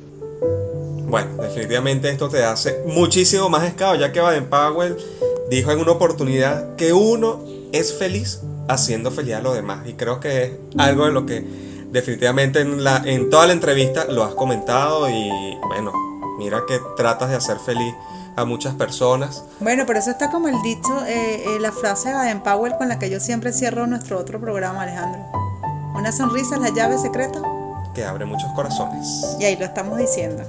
Bueno, definitivamente esto te hace muchísimo más esclavo, ya que Baden-Powell dijo en una oportunidad que uno es feliz haciendo feliz a los demás, y creo que es algo de lo que definitivamente en toda la entrevista lo has comentado, y bueno, mira que tratas de hacer feliz a muchas personas. Bueno, pero eso está como el dicho, la frase de Baden-Powell con la que yo siempre cierro nuestro otro programa, Alejandro. Una sonrisa es la llave secreta que abre muchos corazones. Y ahí lo estamos diciendo.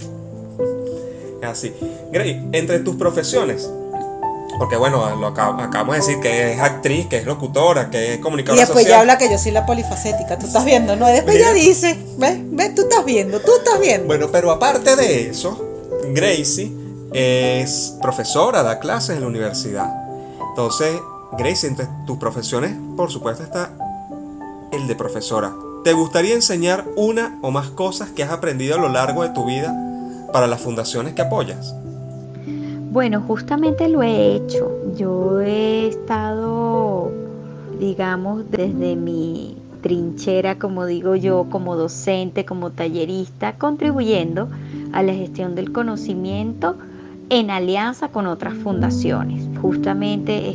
Así. Grey, entre tus profesiones, porque bueno, acabamos de decir que es actriz, que es locutora, que es comunicadora social. Y después ya habla que yo soy la polifacética, tú estás viendo, ¿no? Después ya dice, ¿ves? Tú estás viendo. Bueno, pero aparte de eso, Gracie es profesora, da clases en la universidad. Entonces, Gracie, entre tus profesiones, por supuesto, está el de profesora. ¿Te gustaría enseñar una o más cosas que has aprendido a lo largo de tu vida para las fundaciones que apoyas? Bueno, justamente lo he hecho. Yo he estado, digamos, desde mi trinchera, como digo yo, como docente, como tallerista, contribuyendo a la gestión del conocimiento en alianza con otras fundaciones. Justamente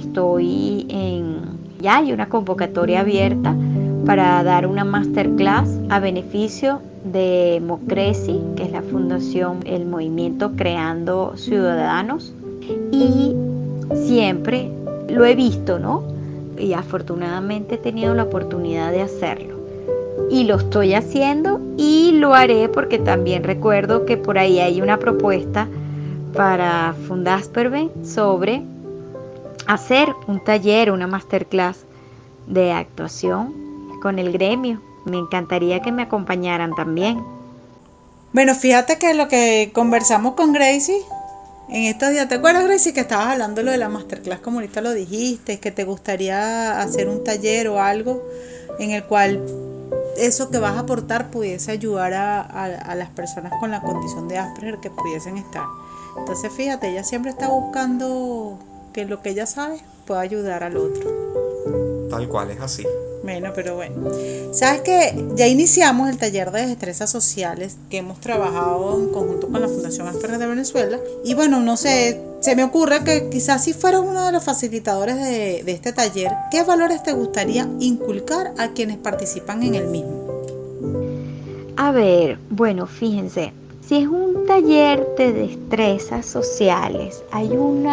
ya hay una convocatoria abierta para dar una masterclass a beneficio de Mocreci, que es la fundación, el movimiento Creando Ciudadanos, y siempre lo he visto, ¿no? Y afortunadamente he tenido la oportunidad de hacerlo. Y lo estoy haciendo y lo haré, porque también recuerdo que por ahí hay una propuesta para Fundasperven sobre hacer un taller, una masterclass de actuación con el gremio. Me encantaría que me acompañaran también. Bueno, fíjate que lo que conversamos con Gracie en estos días, ¿te acuerdas, Gracie, que estabas hablando lo de la masterclass como ahorita lo dijiste, que te gustaría hacer un taller o algo en el cual eso que vas a aportar pudiese ayudar a las personas con la condición de Asperger que pudiesen estar? Entonces fíjate, ella siempre está buscando que lo que ella sabe pueda ayudar al otro. Tal cual, es así. Bueno, pero bueno. Sabes que ya iniciamos el taller de destrezas sociales que hemos trabajado en conjunto con la Fundación Asperger de Venezuela. Y bueno, no sé, se me ocurre que quizás si fueras uno de los facilitadores de este taller, ¿qué valores te gustaría inculcar a quienes participan en el mismo? A ver, bueno, fíjense, si es un taller de destrezas sociales, hay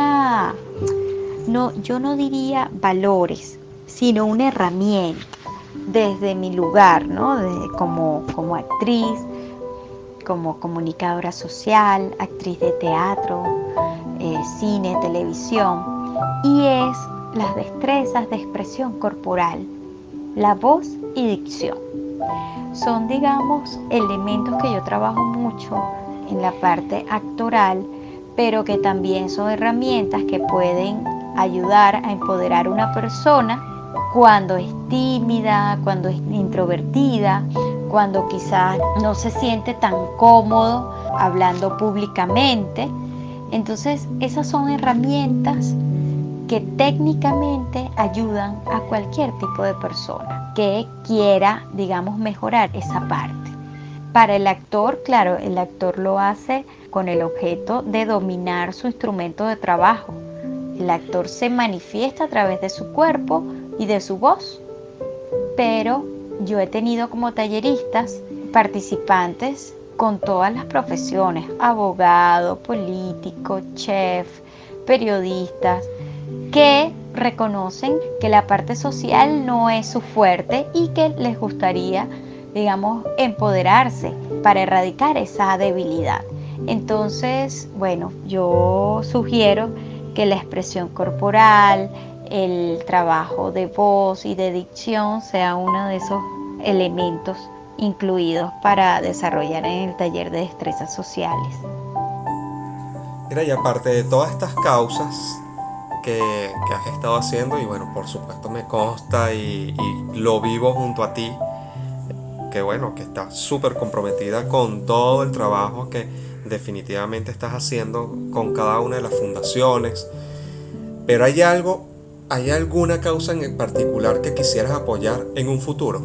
yo no diría valores, sino una herramienta desde mi lugar, ¿no? Como actriz, como comunicadora social, actriz de teatro, cine, televisión, y es las destrezas de expresión corporal, la voz y dicción. Son, digamos, elementos que yo trabajo mucho en la parte actoral, pero que también son herramientas que pueden ayudar a empoderar a una persona cuando es tímida, cuando es introvertida, cuando quizás no se siente tan cómodo hablando públicamente. Entonces, esas son herramientas que técnicamente ayudan a cualquier tipo de persona que quiera, digamos, mejorar esa parte. Para el actor, claro, el actor lo hace con el objeto de dominar su instrumento de trabajo. El actor se manifiesta a través de su cuerpo y de su voz, pero yo he tenido como talleristas participantes con todas las profesiones: abogado, político, chef, periodistas, que reconocen que la parte social no es su fuerte y que les gustaría, digamos, empoderarse para erradicar esa debilidad. Entonces, bueno, yo sugiero que la expresión corporal, el trabajo de voz y de dicción sea uno de esos elementos incluidos para desarrollar en el taller de destrezas sociales. Mira, y aparte de todas estas causas que has estado haciendo, y bueno, por supuesto me consta y lo vivo junto a ti, que bueno, que estás súper comprometida con todo el trabajo que definitivamente estás haciendo con cada una de las fundaciones, pero ¿hay alguna causa en particular que quisieras apoyar en un futuro?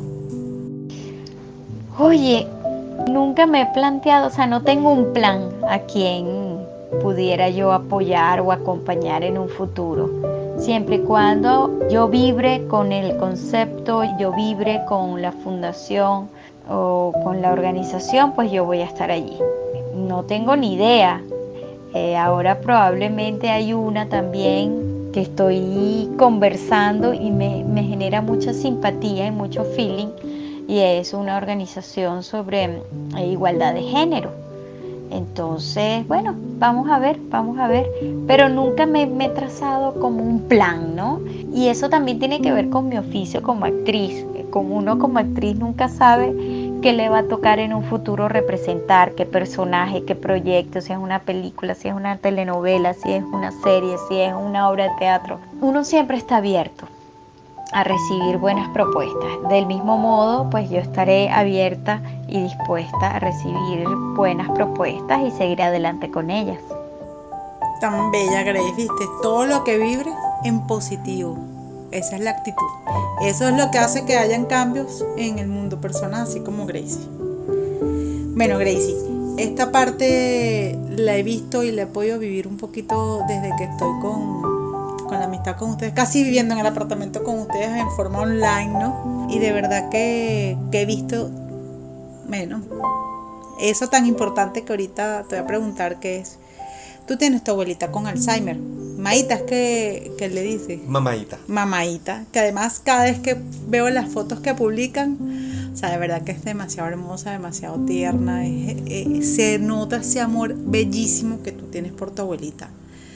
Oye, nunca me he planteado, o sea, no tengo un plan a quién pudiera yo apoyar o acompañar en un futuro. Siempre y cuando yo vibre con el concepto, yo vibre con la fundación o con la organización, pues yo voy a estar allí. No tengo ni idea. Ahora probablemente hay una también que estoy conversando y me genera mucha simpatía y mucho feeling, y es una organización sobre igualdad de género. Entonces, bueno, vamos a ver, pero nunca me he trazado como un plan, ¿no? Y eso también tiene que ver con mi oficio como actriz. Como uno como actriz nunca sabe qué le va a tocar en un futuro representar, qué personaje, qué proyecto, si es una película, si es una telenovela, si es una serie, si es una obra de teatro. Uno siempre está abierto a recibir buenas propuestas. Del mismo modo, pues yo estaré abierta y dispuesta a recibir buenas propuestas y seguir adelante con ellas. Tan bella, Grace, viste, todo lo que vibre en positivo. Esa es la actitud. Eso es lo que hace que hayan cambios en el mundo personal, así como Gracie. Bueno, Gracie, esta parte la he visto y la he podido vivir un poquito desde que estoy con la amistad con ustedes, casi viviendo en el apartamento con ustedes en forma online, ¿no? Y de verdad que he visto, bueno, eso tan importante que ahorita te voy a preguntar, que es, tú tienes tu abuelita con Alzheimer. Maíta es que le dice. Mamaíta, que además cada vez que veo las fotos que publican, o sea, de verdad que es demasiado hermosa, demasiado tierna, se nota ese amor bellísimo que tú tienes por tu abuelita.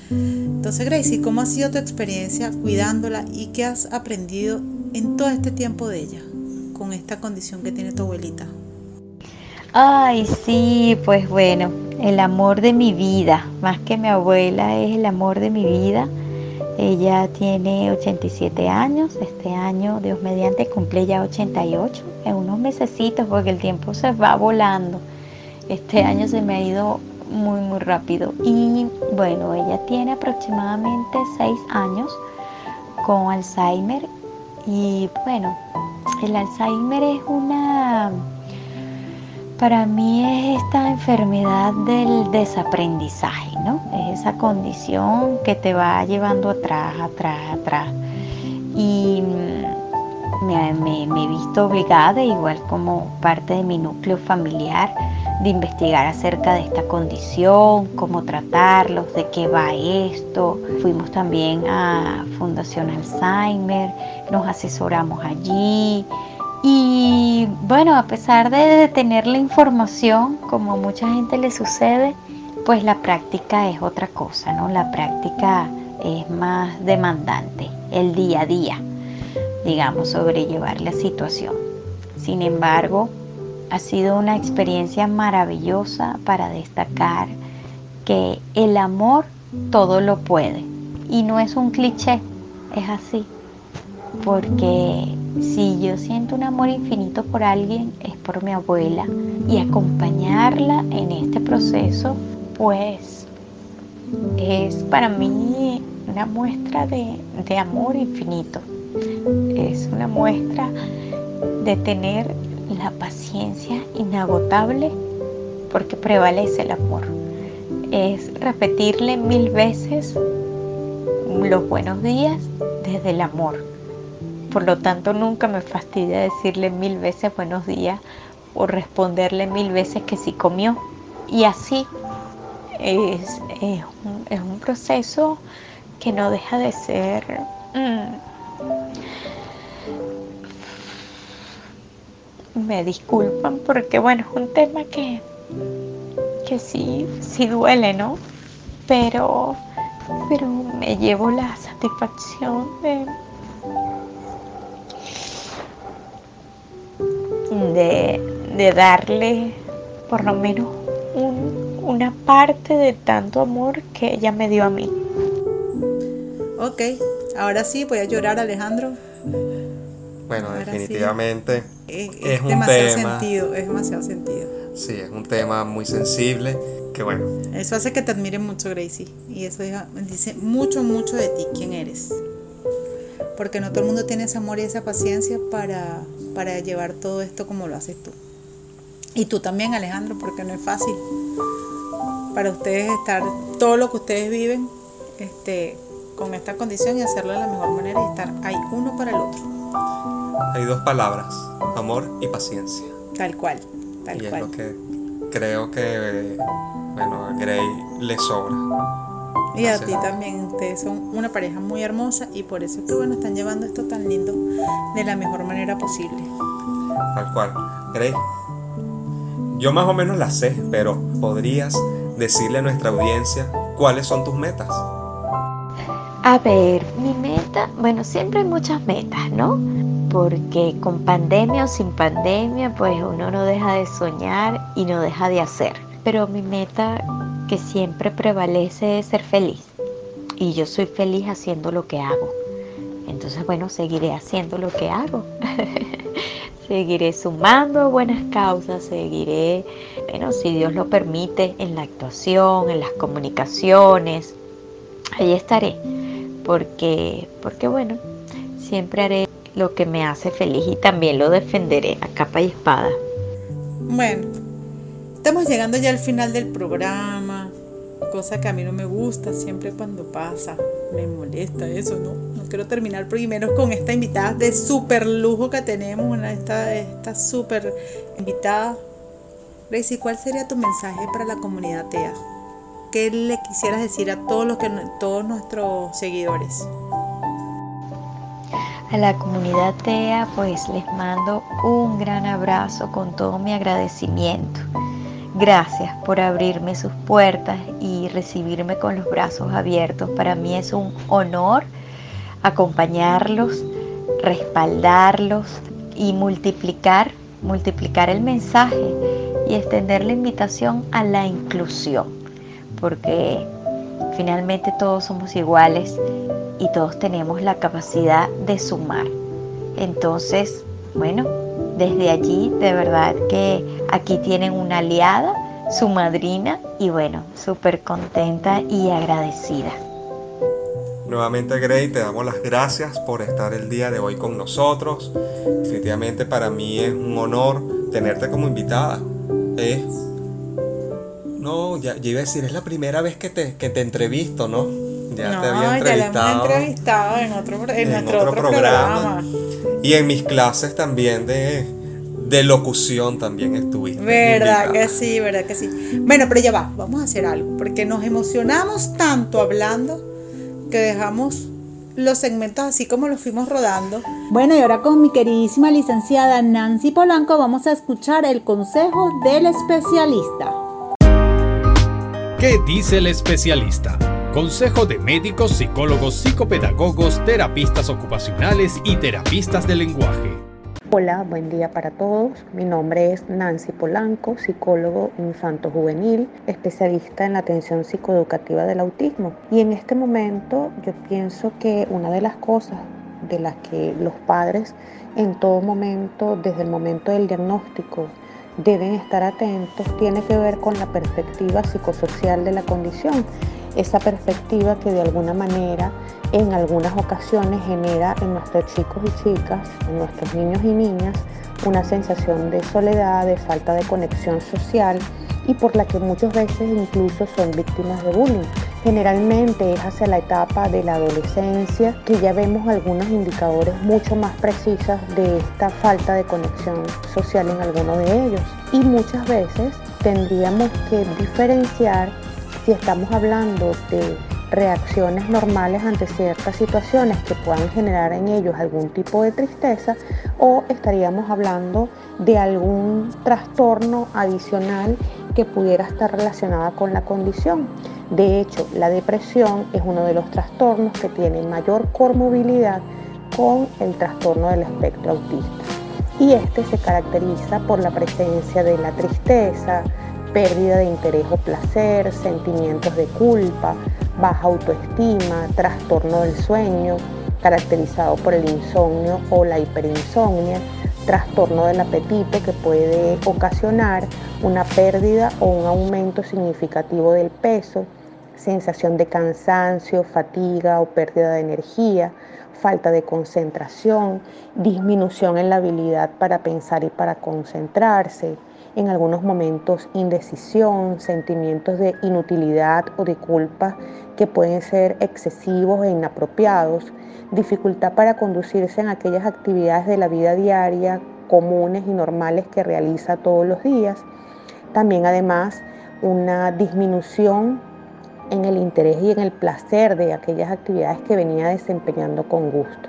Entonces, Gracie, ¿cómo ha sido tu experiencia cuidándola y qué has aprendido en todo este tiempo de ella, con esta condición que tiene tu abuelita? Ay, sí, pues bueno, el amor de mi vida, más que mi abuela, es el amor de mi vida. Ella tiene 87 años, este año, Dios mediante, cumple ya 88, en unos mesecitos, porque el tiempo se va volando. Este año se me ha ido muy, muy rápido. Y bueno, ella tiene aproximadamente 6 años con Alzheimer. Y bueno, el Alzheimer es para mí es esta enfermedad del desaprendizaje, ¿no? Es esa condición que te va llevando atrás. Y me he visto obligada, igual como parte de mi núcleo familiar, de investigar acerca de esta condición, cómo tratarlos, de qué va esto. Fuimos también a Fundación Alzheimer, nos asesoramos allí. Y bueno, a pesar de tener la información, como a mucha gente le sucede, pues la práctica es otra cosa, ¿no? La práctica es más demandante, el día a día, digamos, sobrellevar la situación. Sin embargo, ha sido una experiencia maravillosa para destacar que el amor todo lo puede. Y no es un cliché, es así. Porque si yo siento un amor infinito por alguien, es por mi abuela. Y acompañarla en este proceso, pues, es para mí una muestra de amor infinito. Es una muestra de tener la paciencia inagotable, porque prevalece el amor. Es repetirle 1000 veces los buenos días desde el amor. Por lo tanto, nunca me fastidia decirle 1000 veces buenos días o responderle 1000 veces que sí comió. Y así es un proceso que no deja de ser me disculpan porque bueno, es un tema que sí duele, ¿no? Pero me llevo la satisfacción de darle por lo menos una parte de tanto amor que ella me dio a mí. Ok, ahora sí, voy a llorar, Alejandro. Bueno, Ahora definitivamente sí. es un demasiado tema. Sentido, es demasiado sentido. Sí, es un tema muy sensible. Que bueno. Eso hace que te admire mucho, Gracie. Y eso dice mucho, mucho de ti, quién eres. Porque no todo el mundo tiene ese amor y esa paciencia para llevar todo esto como lo haces tú. Y tú también, Alejandro, porque no es fácil para ustedes estar todo lo que ustedes viven con esta condición y hacerlo de la mejor manera y estar ahí uno para el otro. Hay 2 palabras, amor y paciencia. Tal cual. Y es lo que creo que, bueno, a Gray le sobra. Y a ti también, ustedes son una pareja muy hermosa y por eso es que bueno, están llevando esto tan lindo de la mejor manera posible. Tal cual. Gray, yo más o menos la sé, pero ¿podrías decirle a nuestra audiencia cuáles son tus metas? A ver, mi meta, bueno, siempre hay muchas metas, ¿no? Porque con pandemia o sin pandemia, pues uno no deja de soñar y no deja de hacer. Pero mi meta que siempre prevalece es ser feliz. Y yo soy feliz haciendo lo que hago. Entonces, bueno, seguiré haciendo lo que hago. Seguiré sumando buenas causas, seguiré, bueno, si Dios lo permite, en la actuación, en las comunicaciones. Ahí estaré. Porque bueno, siempre haré lo que me hace feliz y también lo defenderé a capa y espada. Bueno, estamos llegando ya al final del programa, cosa que a mí no me gusta, siempre cuando pasa, me molesta eso, no quiero terminar primero con esta invitada de súper lujo que tenemos, esta súper invitada. Gracie, ¿cuál sería tu mensaje para la comunidad TEA? ¿Qué le quisieras decir a todos nuestros seguidores? A la comunidad TEA, pues les mando un gran abrazo con todo mi agradecimiento. Gracias por abrirme sus puertas y recibirme con los brazos abiertos. Para mí es un honor acompañarlos, respaldarlos y multiplicar el mensaje y extender la invitación a la inclusión, porque finalmente todos somos iguales y todos tenemos la capacidad de sumar. Entonces, bueno, desde allí de verdad que aquí tienen una aliada, su madrina, y bueno, súper contenta y agradecida. Nuevamente, Grey, te damos las gracias por estar el día de hoy con nosotros. Definitivamente para mí es un honor tenerte como invitada. No, ya iba a decir, es la primera vez que te entrevisto, ¿no? Ya te había entrevistado. Ya la hemos entrevistado en nuestro otro programa. Y en mis clases también de locución también estuviste. Verdad que sí. Bueno, pero ya va, vamos a hacer algo, porque nos emocionamos tanto hablando que dejamos los segmentos así como los fuimos rodando. Bueno, y ahora con mi queridísima licenciada Nancy Polanco vamos a escuchar el consejo del especialista. ¿Qué dice el especialista? Consejo de médicos, psicólogos, psicopedagogos, terapistas ocupacionales y terapistas de lenguaje. Hola, buen día para todos. Mi nombre es Nancy Polanco, psicólogo infanto-juvenil, especialista en la atención psicoeducativa del autismo. Y en este momento yo pienso que una de las cosas de las que los padres en todo momento, desde el momento del diagnóstico, deben estar atentos, tiene que ver con la perspectiva psicosocial de la condición. Esa perspectiva que de alguna manera en algunas ocasiones genera en nuestros chicos y chicas, en nuestros niños y niñas, una sensación de soledad, de falta de conexión social y por la que muchas veces incluso son víctimas de bullying. Generalmente es hacia la etapa de la adolescencia que ya vemos algunos indicadores mucho más precisos de esta falta de conexión social en alguno de ellos. Y muchas veces tendríamos que diferenciar si estamos hablando de reacciones normales ante ciertas situaciones que puedan generar en ellos algún tipo de tristeza o estaríamos hablando de algún trastorno adicional que pudiera estar relacionada con la condición. De hecho, la depresión es uno de los trastornos que tiene mayor comorbilidad con el trastorno del espectro autista. Y este se caracteriza por la presencia de la tristeza, pérdida de interés o placer, sentimientos de culpa, baja autoestima, trastorno del sueño, caracterizado por el insomnio o la hiperinsomnia, trastorno del apetito que puede ocasionar una pérdida o un aumento significativo del peso, sensación de cansancio, fatiga o pérdida de energía, falta de concentración, disminución en la habilidad para pensar y para concentrarse, en algunos momentos indecisión, sentimientos de inutilidad o de culpa que pueden ser excesivos e inapropiados, dificultad para conducirse en aquellas actividades de la vida diaria comunes y normales que realiza todos los días. También además una disminución en el interés y en el placer de aquellas actividades que venía desempeñando con gusto.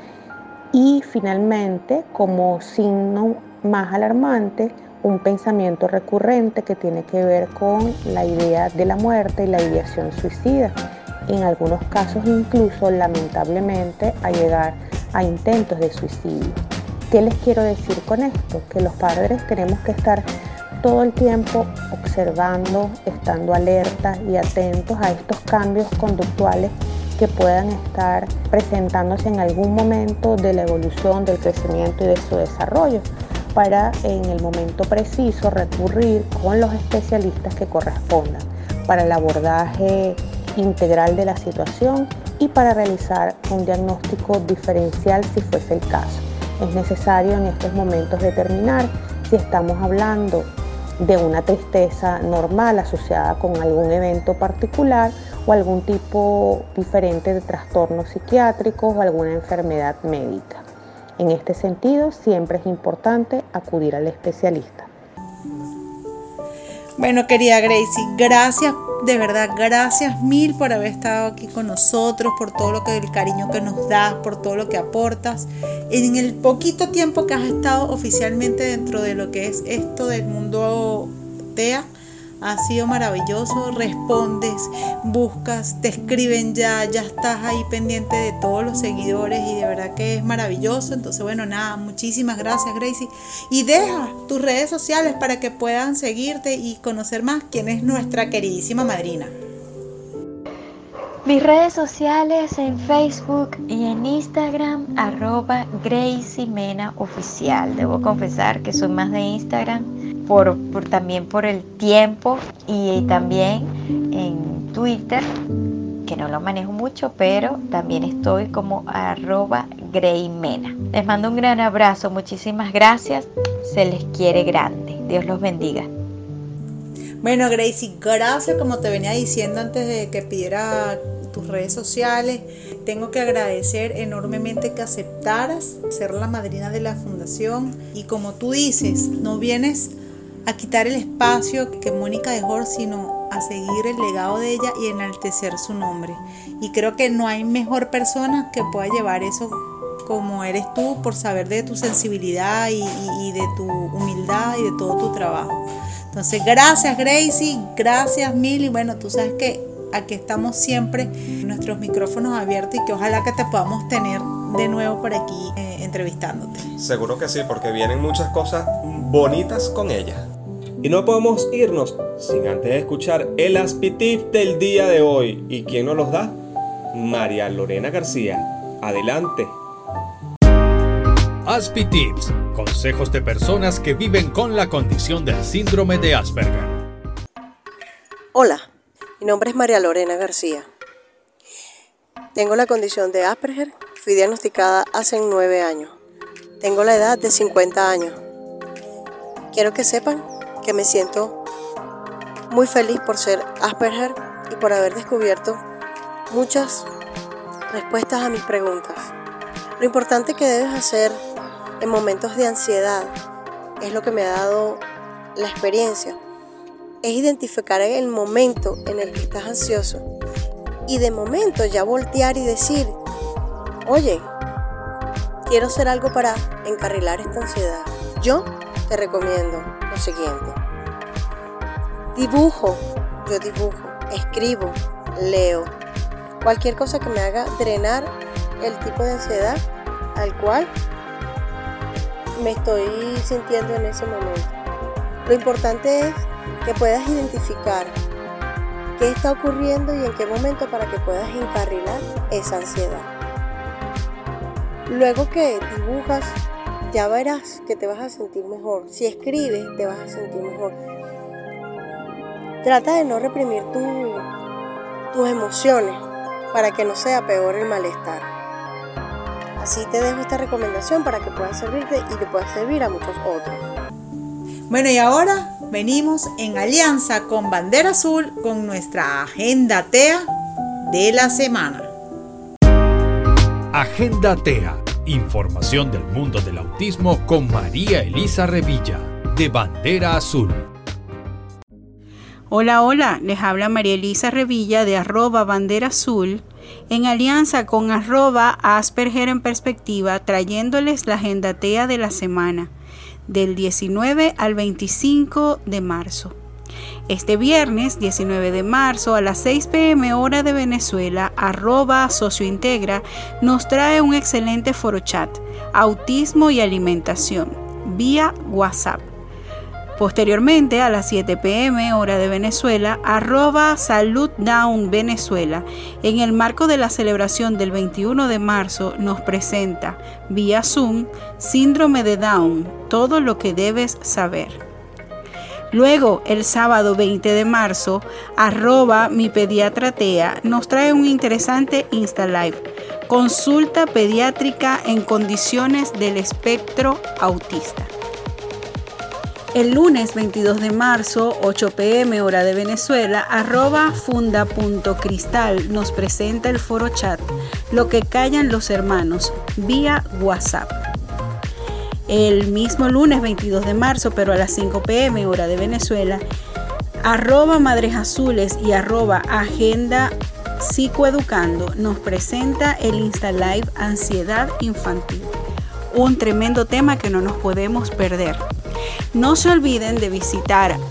Y finalmente, como signo más alarmante, un pensamiento recurrente que tiene que ver con la idea de la muerte y la ideación suicida. En algunos casos incluso, lamentablemente, a llegar a intentos de suicidio. ¿Qué les quiero decir con esto? Que los padres tenemos que estar todo el tiempo observando, estando alertas y atentos a estos cambios conductuales que puedan estar presentándose en algún momento de la evolución, del crecimiento y de su desarrollo, para en el momento preciso recurrir con los especialistas que correspondan para el abordaje integral de la situación y para realizar un diagnóstico diferencial si fuese el caso. Es necesario en estos momentos determinar si estamos hablando de una tristeza normal asociada con algún evento particular o algún tipo diferente de trastornos psiquiátricos o alguna enfermedad médica. En este sentido, siempre es importante acudir al especialista. Bueno, querida Gracie, gracias, de verdad, gracias mil por haber estado aquí con nosotros, por todo el cariño que nos das, por todo lo que aportas. En el poquito tiempo que has estado oficialmente dentro de lo que es esto del mundo TEA, Ha sido maravilloso, respondes, buscas, te escriben ya estás ahí pendiente de todos los seguidores y de verdad que es maravilloso. Entonces, bueno, nada, muchísimas gracias, Gracie. Y deja tus redes sociales para que puedan seguirte y conocer más quién es nuestra queridísima madrina. Mis redes sociales en Facebook y en Instagram, @GracieMenaOficial. Debo confesar que soy más de Instagram también por el tiempo, y también en Twitter, que no lo manejo mucho, pero también estoy como @GrayMena. Les mando un gran abrazo, muchísimas gracias, se les quiere grande, Dios los bendiga. Bueno, Gracie, gracias, como te venía diciendo antes de que pidiera tus redes sociales, tengo que agradecer enormemente que aceptaras ser la madrina de la fundación, y como tú dices, no vienes a quitar el espacio que Mónica dejó, sino a seguir el legado de ella y enaltecer su nombre. Y creo que no hay mejor persona que pueda llevar eso como eres tú, por saber de tu sensibilidad y de tu humildad y de todo tu trabajo. Entonces, gracias, Gracie, gracias mil, y bueno, tú sabes que aquí estamos siempre, nuestros micrófonos abiertos, y que ojalá que te podamos tener de nuevo por aquí entrevistándote. Seguro que sí, porque vienen muchas cosas bonitas con ella. Y no podemos irnos sin antes escuchar el Aspitip del día de hoy. ¿Y quién nos los da? María Lorena García. Adelante. Aspitips, consejos de personas que viven con la condición del síndrome de Asperger. Hola, mi nombre es María Lorena García. Tengo la condición de Asperger, fui diagnosticada hace 9 años. Tengo la edad de 50 años. Quiero que sepan que me siento muy feliz por ser Asperger y por haber descubierto muchas respuestas a mis preguntas. Lo importante que debes hacer en momentos de ansiedad, es lo que me ha dado la experiencia, es identificar el momento en el que estás ansioso y de momento ya voltear y decir, oye, quiero hacer algo para encarrilar esta ansiedad. Yo te recomiendo lo siguiente: yo dibujo, escribo, leo, cualquier cosa que me haga drenar el tipo de ansiedad al cual me estoy sintiendo en ese momento. Lo importante es que puedas identificar qué está ocurriendo y en qué momento para que puedas encarrilar esa ansiedad. Luego que dibujas, ya verás que te vas a sentir mejor. Si escribes, te vas a sentir mejor. Trata de no reprimir tus emociones para que no sea peor el malestar. Así te dejo esta recomendación para que pueda servirte y le pueda servir a muchos otros. Bueno, y ahora venimos en alianza con Bandera Azul con nuestra Agenda TEA de la semana. Agenda TEA, información del mundo del autismo con María Elisa Revilla, de Bandera Azul. Hola, les habla María Elisa Revilla de @Bandera Azul, en alianza con @Asperger en Perspectiva, trayéndoles la Agenda TEA de la semana, del 19 al 25 de marzo. Este viernes 19 de marzo a las 6 p.m. hora de Venezuela, @Sociointegra nos trae un excelente foro chat, autismo y alimentación, vía WhatsApp. Posteriormente, a las 7 p.m. hora de Venezuela, @Salud Down Venezuela, en el marco de la celebración del 21 de marzo, nos presenta, vía Zoom, Síndrome de Down, todo lo que debes saber. Luego, el sábado 20 de marzo, @MiPediatraTEA nos trae un interesante Insta Live, consulta pediátrica en condiciones del espectro autista. El lunes 22 de marzo, 8 p.m. hora de Venezuela, @Funda.Cristal nos presenta el foro chat, Lo que callan los hermanos, vía WhatsApp. El mismo lunes 22 de marzo, pero a las 5 p.m. hora de Venezuela, @Madres Azules y @Agenda Psicoeducando nos presenta el Insta Live Ansiedad Infantil. Un tremendo tema que no nos podemos perder. No se olviden de visitar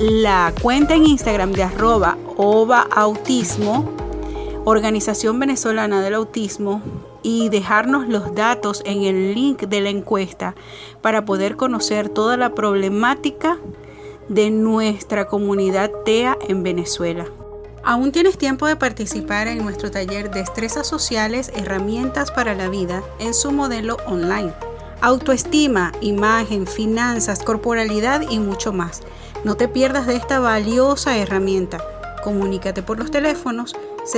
la cuenta en Instagram de @OvaAutismo, Organización Venezolana del Autismo, y dejarnos los datos en el link de la encuesta para poder conocer toda la problemática de nuestra comunidad TEA en Venezuela. Aún tienes tiempo de participar en nuestro taller Destrezas Sociales, Herramientas para la Vida en su modelo online. Autoestima, imagen, finanzas, corporalidad y mucho más. No te pierdas de esta valiosa herramienta. Comunícate por los teléfonos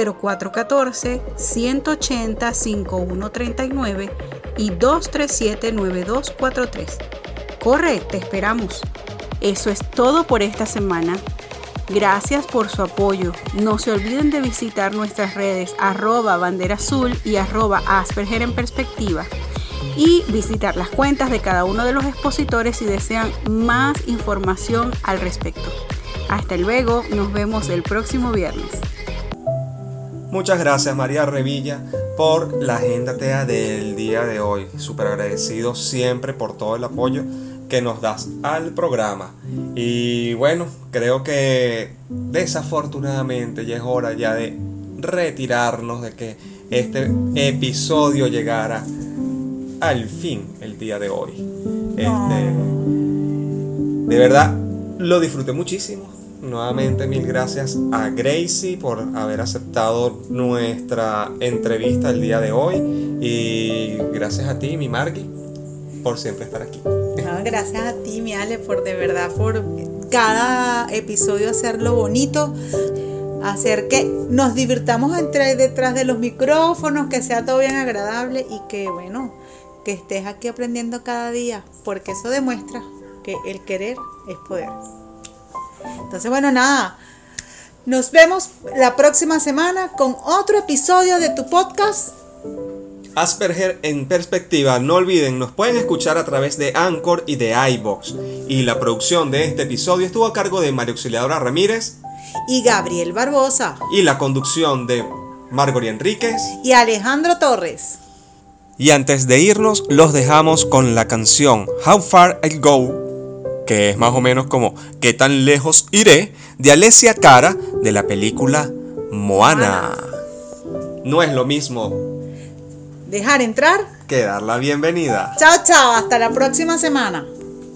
0414-180-5139 y 237-9243. Corre, te esperamos. Eso es todo por esta semana. Gracias por su apoyo. No se olviden de visitar nuestras redes @banderaazul y @Asperger en Perspectiva, y visitar las cuentas de cada uno de los expositores si desean más información al respecto. Hasta luego, nos vemos el próximo viernes. Muchas gracias, María Revilla, por la agenda TEA del día de hoy. Súper agradecido siempre por todo el apoyo que nos das al programa. Y bueno, creo que desafortunadamente ya es hora ya de retirarnos, de que este episodio llegara al fin el día de hoy. De verdad lo disfruté muchísimo. Nuevamente mil gracias a Gracie por haber aceptado nuestra entrevista el día de hoy, y gracias a ti, mi Margui, por siempre estar aquí. No, gracias a ti, mi Ale, por cada episodio hacerlo bonito, hacer que nos divirtamos detrás de los micrófonos, que sea todo bien agradable y que que estés aquí aprendiendo cada día, porque eso demuestra que el querer es poder. Entonces, nada, nos vemos la próxima semana con otro episodio de tu podcast Asperger en Perspectiva. No olviden, nos pueden escuchar a través de Anchor y de iVoox. Y la producción de este episodio estuvo a cargo de María Auxiliadora Ramírez y Gabriel Barbosa, y la conducción de Margorie Enríquez y Alejandro Torres. Y antes de irnos, los dejamos con la canción How Far I'll Go, que es más o menos como ¿Qué tan lejos iré?, de Alessia Cara, de la película Moana. No es lo mismo dejar entrar que dar la bienvenida. Chao, chao, hasta la próxima semana.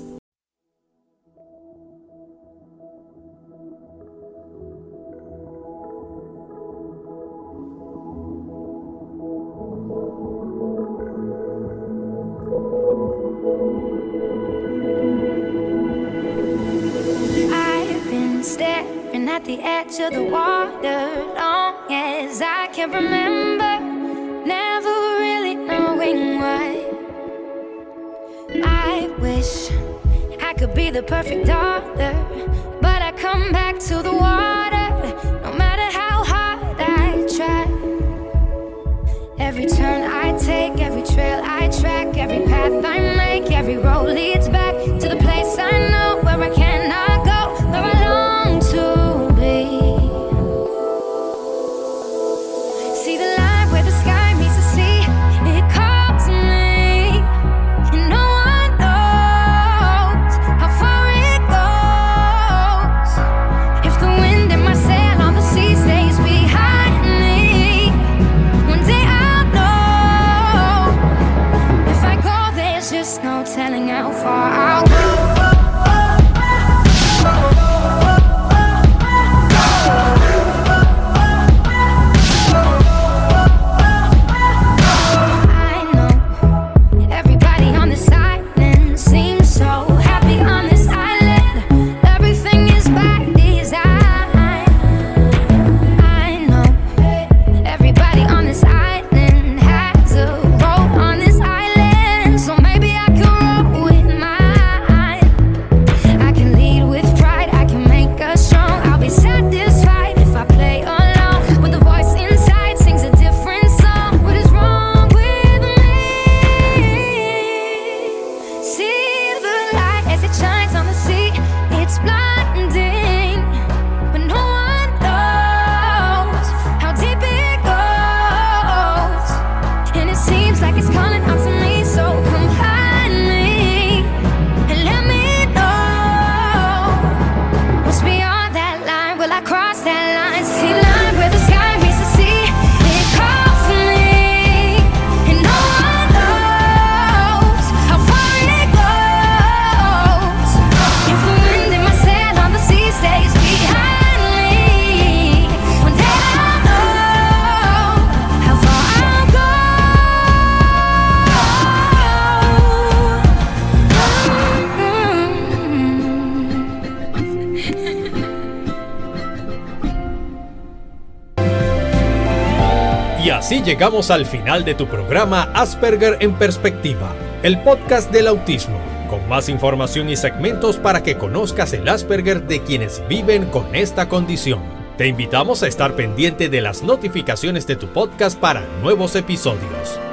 At the edge of the water, long as I can remember, never really knowing why. I wish I could be the perfect daughter, but I come back to the water, no matter how hard I try. Every turn I take, every trail I track, every path I make, every road leads back to the place I know where I cannot go, where I long to. Telling how far I'll go. With my Y así llegamos al final de tu programa Asperger en Perspectiva, el podcast del autismo, con más información y segmentos para que conozcas el Asperger de quienes viven con esta condición. Te invitamos a estar pendiente de las notificaciones de tu podcast para nuevos episodios.